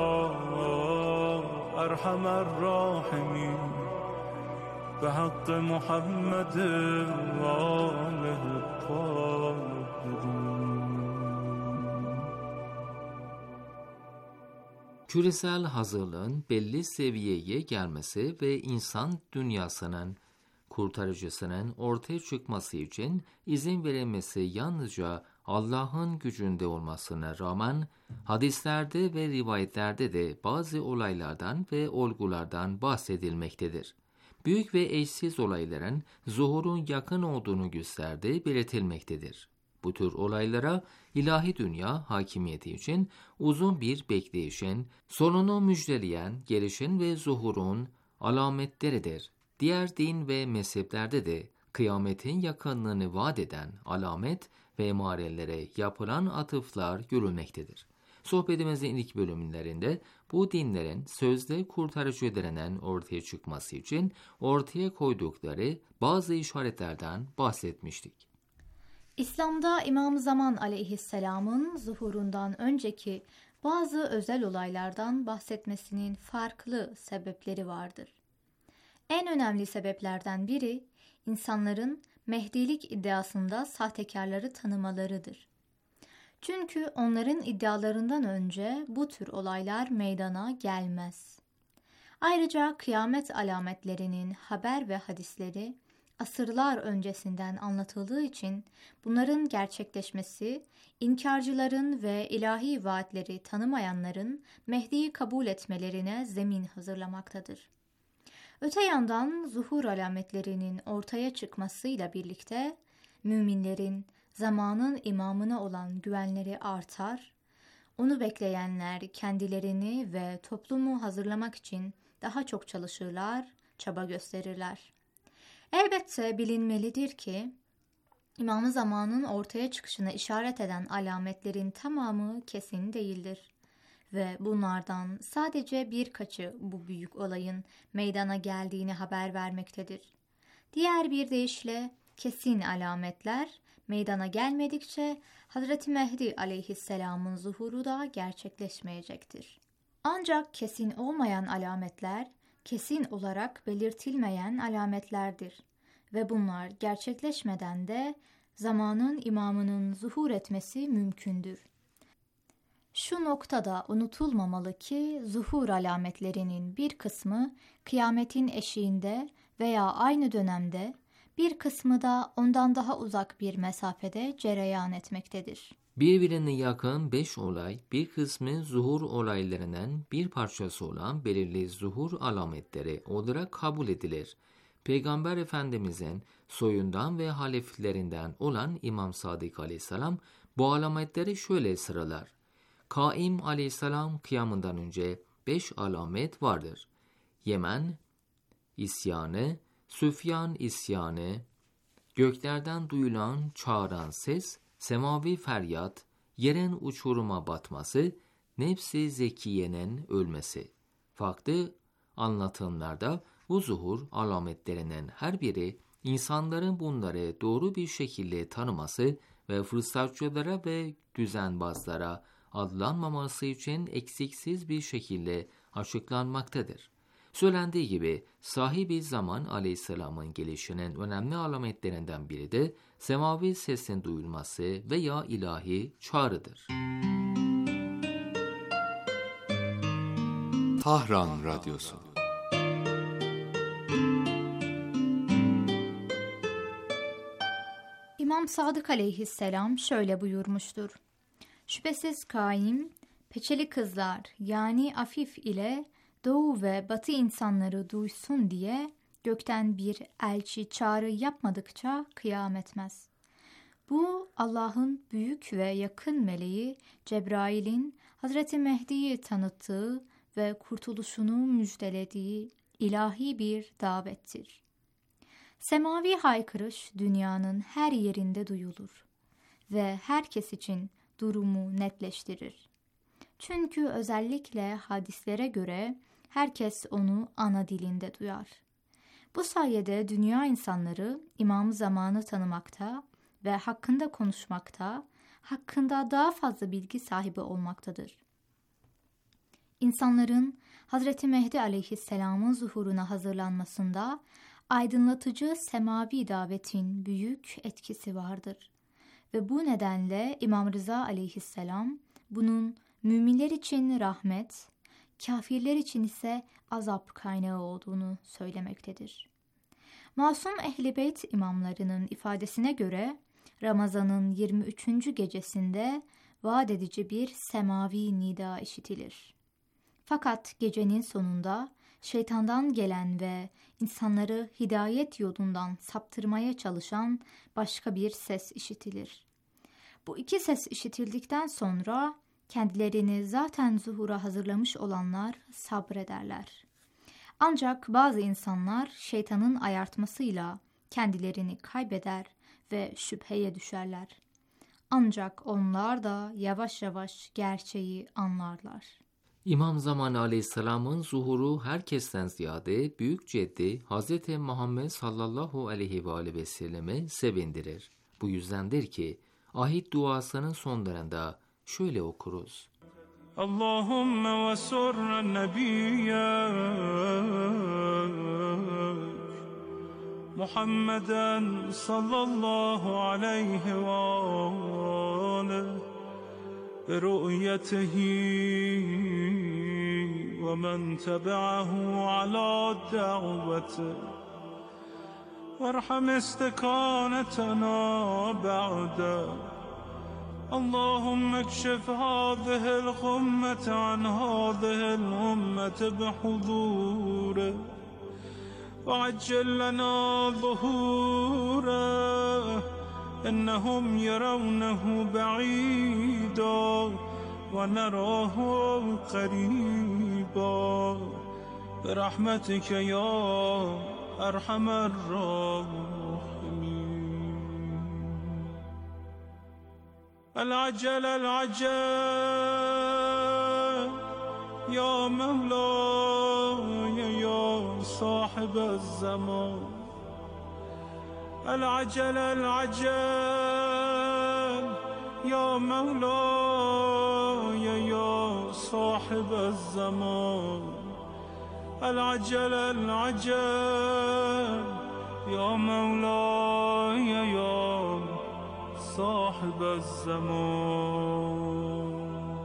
أرحم الراحمين بحق محمد وآله الطاهرين. Küresel hazırlığın belli seviyeye gelmesi ve insan dünyasının kurtarıcısının ortaya çıkması için izin verilmesi yalnızca Allah'ın gücünde olmasına rağmen hadislerde ve rivayetlerde de bazı olaylardan ve olgulardan bahsedilmektedir. Büyük ve eşsiz olayların zuhurun yakın olduğunu gösterdiği belirtilmektedir. Bu tür olaylara ilahi dünya hakimiyeti için uzun bir bekleyişin, sonunu müjdeleyen gelişin ve zuhurun alametleridir. Diğer din ve mezheplerde de kıyametin yakınlığını vaat eden alamet ve emarelere yapılan atıflar görülmektedir. Sohbetimizin ilk bölümlerinde bu dinlerin sözde kurtarıcılarının ortaya çıkması için ortaya koydukları bazı işaretlerden bahsetmiştik. İslam'da İmam-ı Zaman aleyhisselamın zuhurundan önceki bazı özel olaylardan bahsetmesinin farklı sebepleri vardır. En önemli sebeplerden biri, insanların Mehdilik iddiasında sahtekarları tanımalarıdır. Çünkü onların iddialarından önce bu tür olaylar meydana gelmez. Ayrıca kıyamet alametlerinin haber ve hadisleri asırlar öncesinden anlatıldığı için bunların gerçekleşmesi, inkarcıların ve ilahi vaatleri tanımayanların Mehdi'yi kabul etmelerine zemin hazırlamaktadır. Öte yandan zuhur alametlerinin ortaya çıkmasıyla birlikte müminlerin zamanın imamına olan güvenleri artar, onu bekleyenler kendilerini ve toplumu hazırlamak için daha çok çalışırlar, çaba gösterirler. Elbette bilinmelidir ki, İmam-ı Zaman'ın ortaya çıkışına işaret eden alametlerin tamamı kesin değildir. Ve bunlardan sadece birkaçı bu büyük olayın meydana geldiğini haber vermektedir. Diğer bir deyişle kesin alametler meydana gelmedikçe Hazreti Mehdi aleyhisselamın zuhuru da gerçekleşmeyecektir. Ancak kesin olmayan alametler, kesin olarak belirtilmeyen alametlerdir ve bunlar gerçekleşmeden de zamanın imamının zuhur etmesi mümkündür. Şu noktada unutulmamalı ki zuhur alametlerinin bir kısmı kıyametin eşiğinde veya aynı dönemde, bir kısmı da ondan daha uzak bir mesafede cereyan etmektedir. Birbirine yakın beş olay, bir kısmı zuhur olaylarının bir parçası olan belirli zuhur alametleri olarak kabul edilir. Peygamber Efendimizin soyundan ve haleflerinden olan İmam Sadık Aleyhisselam bu alametleri şöyle sıralar. Kaim Aleyhisselam kıyamından önce beş alamet vardır. Yemen isyanı, Süfyan isyanı, göklerden duyulan çağıran ses, semavi feryat, yerin uçuruma batması, nefsi zekiyenin ölmesi. Farklı anlatımlarda bu zuhur alametlerinin her biri insanların bunları doğru bir şekilde tanıması ve fırsatçılara ve düzenbazlara adlanmaması için eksiksiz bir şekilde açıklanmaktadır. Söylendiği gibi sahibi zaman aleyhisselamın gelişinin önemli alametlerinden biri de semavi sesin duyulması veya ilahi çağrıdır. Tahran Radyosu. İmam Sadık aleyhisselam şöyle buyurmuştur. Şüphesiz Kaim, peçeli kızlar yani Afif ile Doğu ve Batı insanları duysun diye gökten bir elçi çağrı yapmadıkça kıyam etmez. Bu Allah'ın büyük ve yakın meleği Cebrail'in Hazreti Mehdi'yi tanıttığı ve kurtuluşunu müjdelediği ilahi bir davettir. Semavi haykırış dünyanın her yerinde duyulur ve herkes için durumu netleştirir. Çünkü özellikle hadislere göre herkes onu ana dilinde duyar. Bu sayede dünya insanları İmam-ı Zaman'ı tanımakta ve hakkında konuşmakta, hakkında daha fazla bilgi sahibi olmaktadır. İnsanların Hazreti Mehdi aleyhisselamın zuhuruna hazırlanmasında aydınlatıcı semavi davetin büyük etkisi vardır. Ve bu nedenle İmam Rıza aleyhisselam bunun müminler için rahmet, kafirler için ise azap kaynağı olduğunu söylemektedir. Masum Ehl-i Beyt imamlarının ifadesine göre Ramazan'ın yirmi üçüncü gecesinde vaat edici bir semavi nida işitilir. Fakat gecenin sonunda şeytandan gelen ve insanları hidayet yolundan saptırmaya çalışan başka bir ses işitilir. Bu iki ses işitildikten sonra kendilerini zaten zuhura hazırlamış olanlar sabrederler. Ancak bazı insanlar şeytanın ayartmasıyla kendilerini kaybeder ve şüpheye düşerler. Ancak onlar da yavaş yavaş gerçeği anlarlar. İmam Zaman Aleyhisselam'ın zuhuru herkesten ziyade büyük ceddi Hz. Muhammed sallallahu aleyhi ve aleyhi ve selleme sevindirir. Bu yüzdendir ki ahit duasının sonlarında şöyle okuruz. Allahümme ve surren nebiyye Muhammeden sallallahu aleyhi ve aleyhi ve ru'yetihi ومن تبعه على دعوته وارحم استكانتنا بعده اللهم اكشف هذه الغمة عن هذه الأمة بحضوره وعجل لنا ظهوره إنهم يرونه بعيدا ونراه قريبا برحمتك يا أرحم الراحمين العجل العجل يا مولاي يا صاحب الزمان العجل العجل يا مولاي يا صاحب الزمان العجل العجل يا مولاي يا صاحب الزمان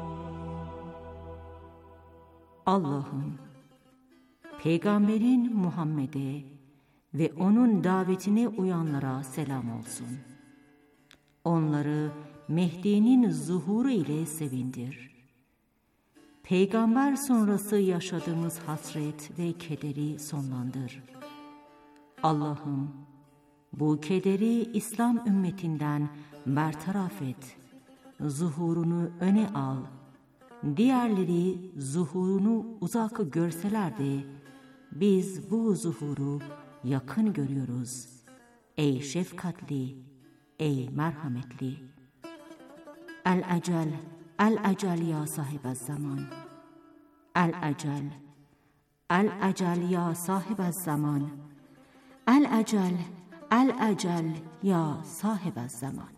Allah'ım, Peygamberin Muhammed'e ve onun davetine uyanlara selam olsun. Onları Mehdi'nin zuhuru ile sevindir. Peygamber sonrası yaşadığımız hasret ve kederi sonlandır. Allah'ım, bu kederi İslam ümmetinden bertaraf et. Zuhurunu öne al. Diğerleri zuhurunu uzak görseler de biz bu zuhuru yakın görüyoruz. Ey şefkatli, ey merhametli. El-Ecel, El-Ecel ya sahibez zaman. El-Ecel, El-Ecel ya sahibez zaman. El-Ecel, El-Ecel ya sahibez zaman.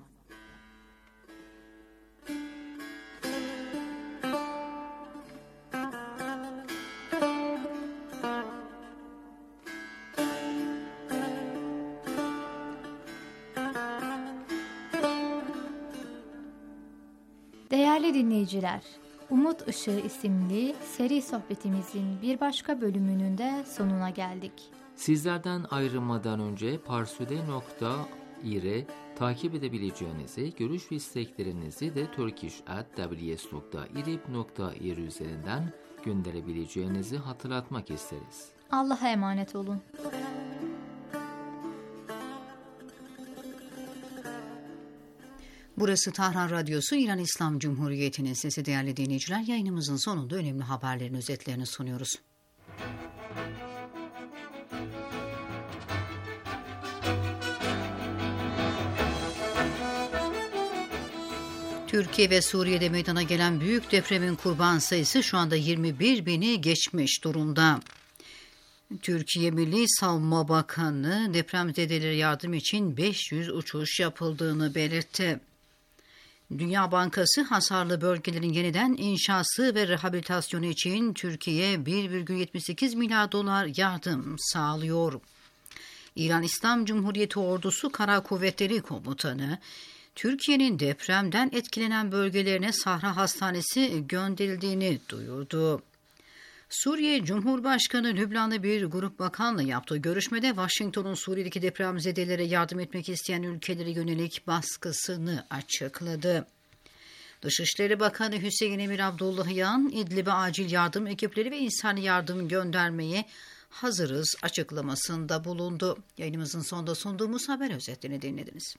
Değerli dinleyiciler, Umut Işığı isimli seri sohbetimizin bir başka bölümünün de sonuna geldik. Sizlerden ayrılmadan önce parsude nokta ir'e takip edebileceğinizi, görüş ve isteklerinizi de turkish at w s nokta irib nokta ir üzerinden gönderebileceğinizi hatırlatmak isteriz. Allah'a emanet olun. Burası Tahran Radyosu, İran İslam Cumhuriyeti'nin sesi. Değerli dinleyiciler, yayınımızın sonunda önemli haberlerin özetlerini sunuyoruz. Türkiye ve Suriye'de meydana gelen büyük depremin kurban sayısı şu anda yirmi bir bini geçmiş durumda. Türkiye Milli Savunma Bakanı depremzedelere yardım için beş yüz uçuş yapıldığını belirtti. Dünya Bankası hasarlı bölgelerin yeniden inşası ve rehabilitasyonu için Türkiye'ye bir virgül yetmiş sekiz milyar dolar yardım sağlıyor. İran İslam Cumhuriyeti Ordusu Kara Kuvvetleri Komutanı, Türkiye'nin depremden etkilenen bölgelerine Sahra Hastanesi gönderildiğini duyurdu. Suriye Cumhurbaşkanı Lübnan'da bir grup bakanla yaptığı görüşmede Washington'un Suriye'deki depremzedelere yardım etmek isteyen ülkelere yönelik baskısını açıkladı. Dışişleri Bakanı Hüseyin Emir Abdullahian, İdlib'e acil yardım ekipleri ve insani yardım göndermeye hazırız açıklamasında bulundu. Yayınımızın sonunda sunduğumuz haber özetlerini dinlediniz.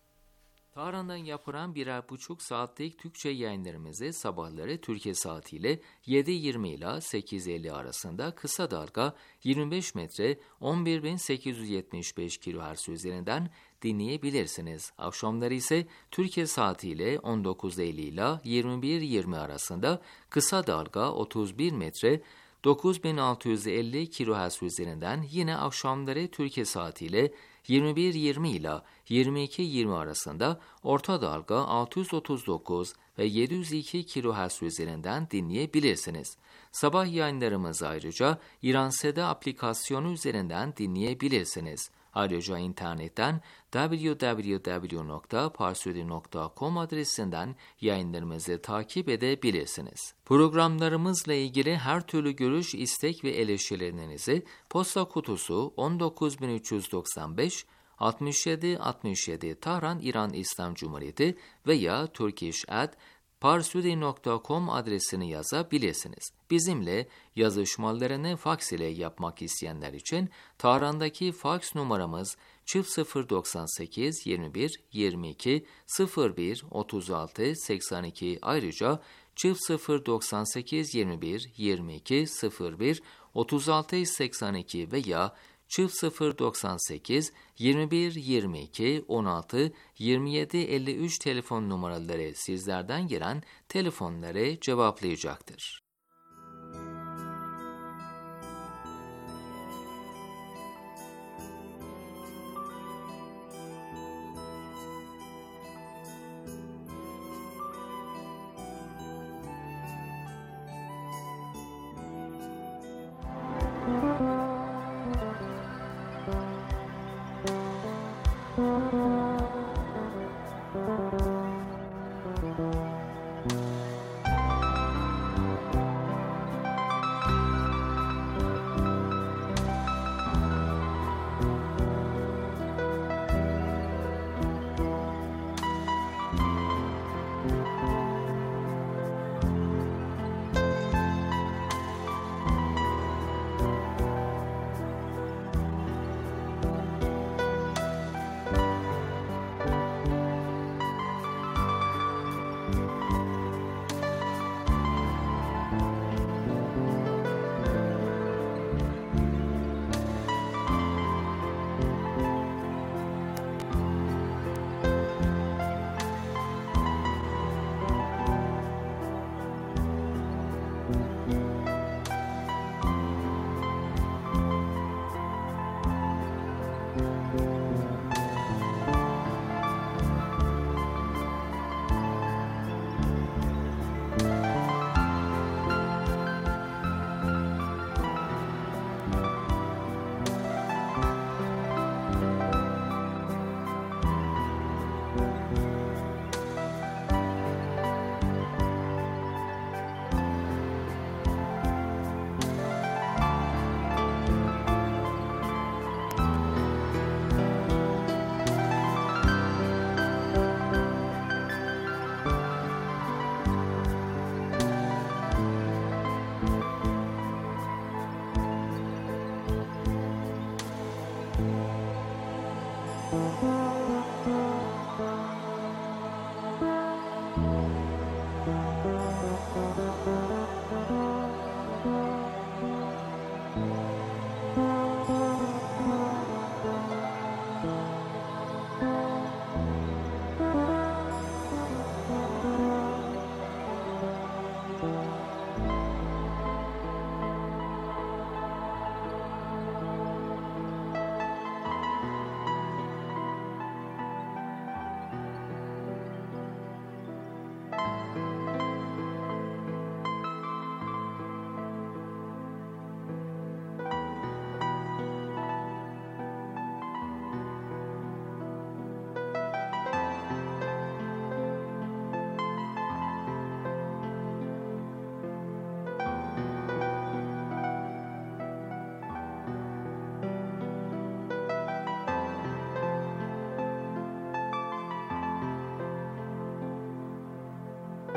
Tahran'dan yapılan birer buçuk saatlik Türkçe yayınlarımızı sabahları Türkiye saatiyle yedi yirmi ile sekiz elli arasında kısa dalga yirmi beş metre on bir bin sekiz yüz yetmiş beş kilohertz üzerinden dinleyebilirsiniz. Akşamları ise Türkiye saatiyle on dokuz elli ile yirmi bir yirmi arasında kısa dalga otuz bir metre dokuz bin altı yüz elli kilohertz üzerinden yine akşamları Türkiye saatiyle yirmi bir yirmi ile yirmi iki yirmi arasında orta dalga altı yüz otuz dokuz ve yedi yüz iki kilohertz üzerinden dinleyebilirsiniz. Sabah yayınlarımızı ayrıca İranseda aplikasyonu üzerinden dinleyebilirsiniz. Ayrıca internetten double-u double-u double-u nokta parsudi nokta com adresinden yayınlarımızı takip edebilirsiniz. Programlarımızla ilgili her türlü görüş, istek ve eleştirilerinizi posta kutusu on dokuz bin üç yüz doksan beş altmış yedi altmış yedi Tahran İran İslam Cumhuriyeti veya turkish at parsudi nokta com adresini yazabilirsiniz. Bizimle yazışmalarını faks ile yapmak isteyenler için Tahran'daki faks numaramız sıfır doksan sekiz yirmi bir yirmi iki sıfır bir otuz altı seksen iki, ayrıca sıfır doksan sekiz yirmi bir yirmi iki sıfır bir otuz altı seksen iki veya sıfır doksan sekiz yirmi bir yirmi iki on altı yirmi yedi elli üç telefon numaraları sizlerden gelen telefonları cevaplayacaktır.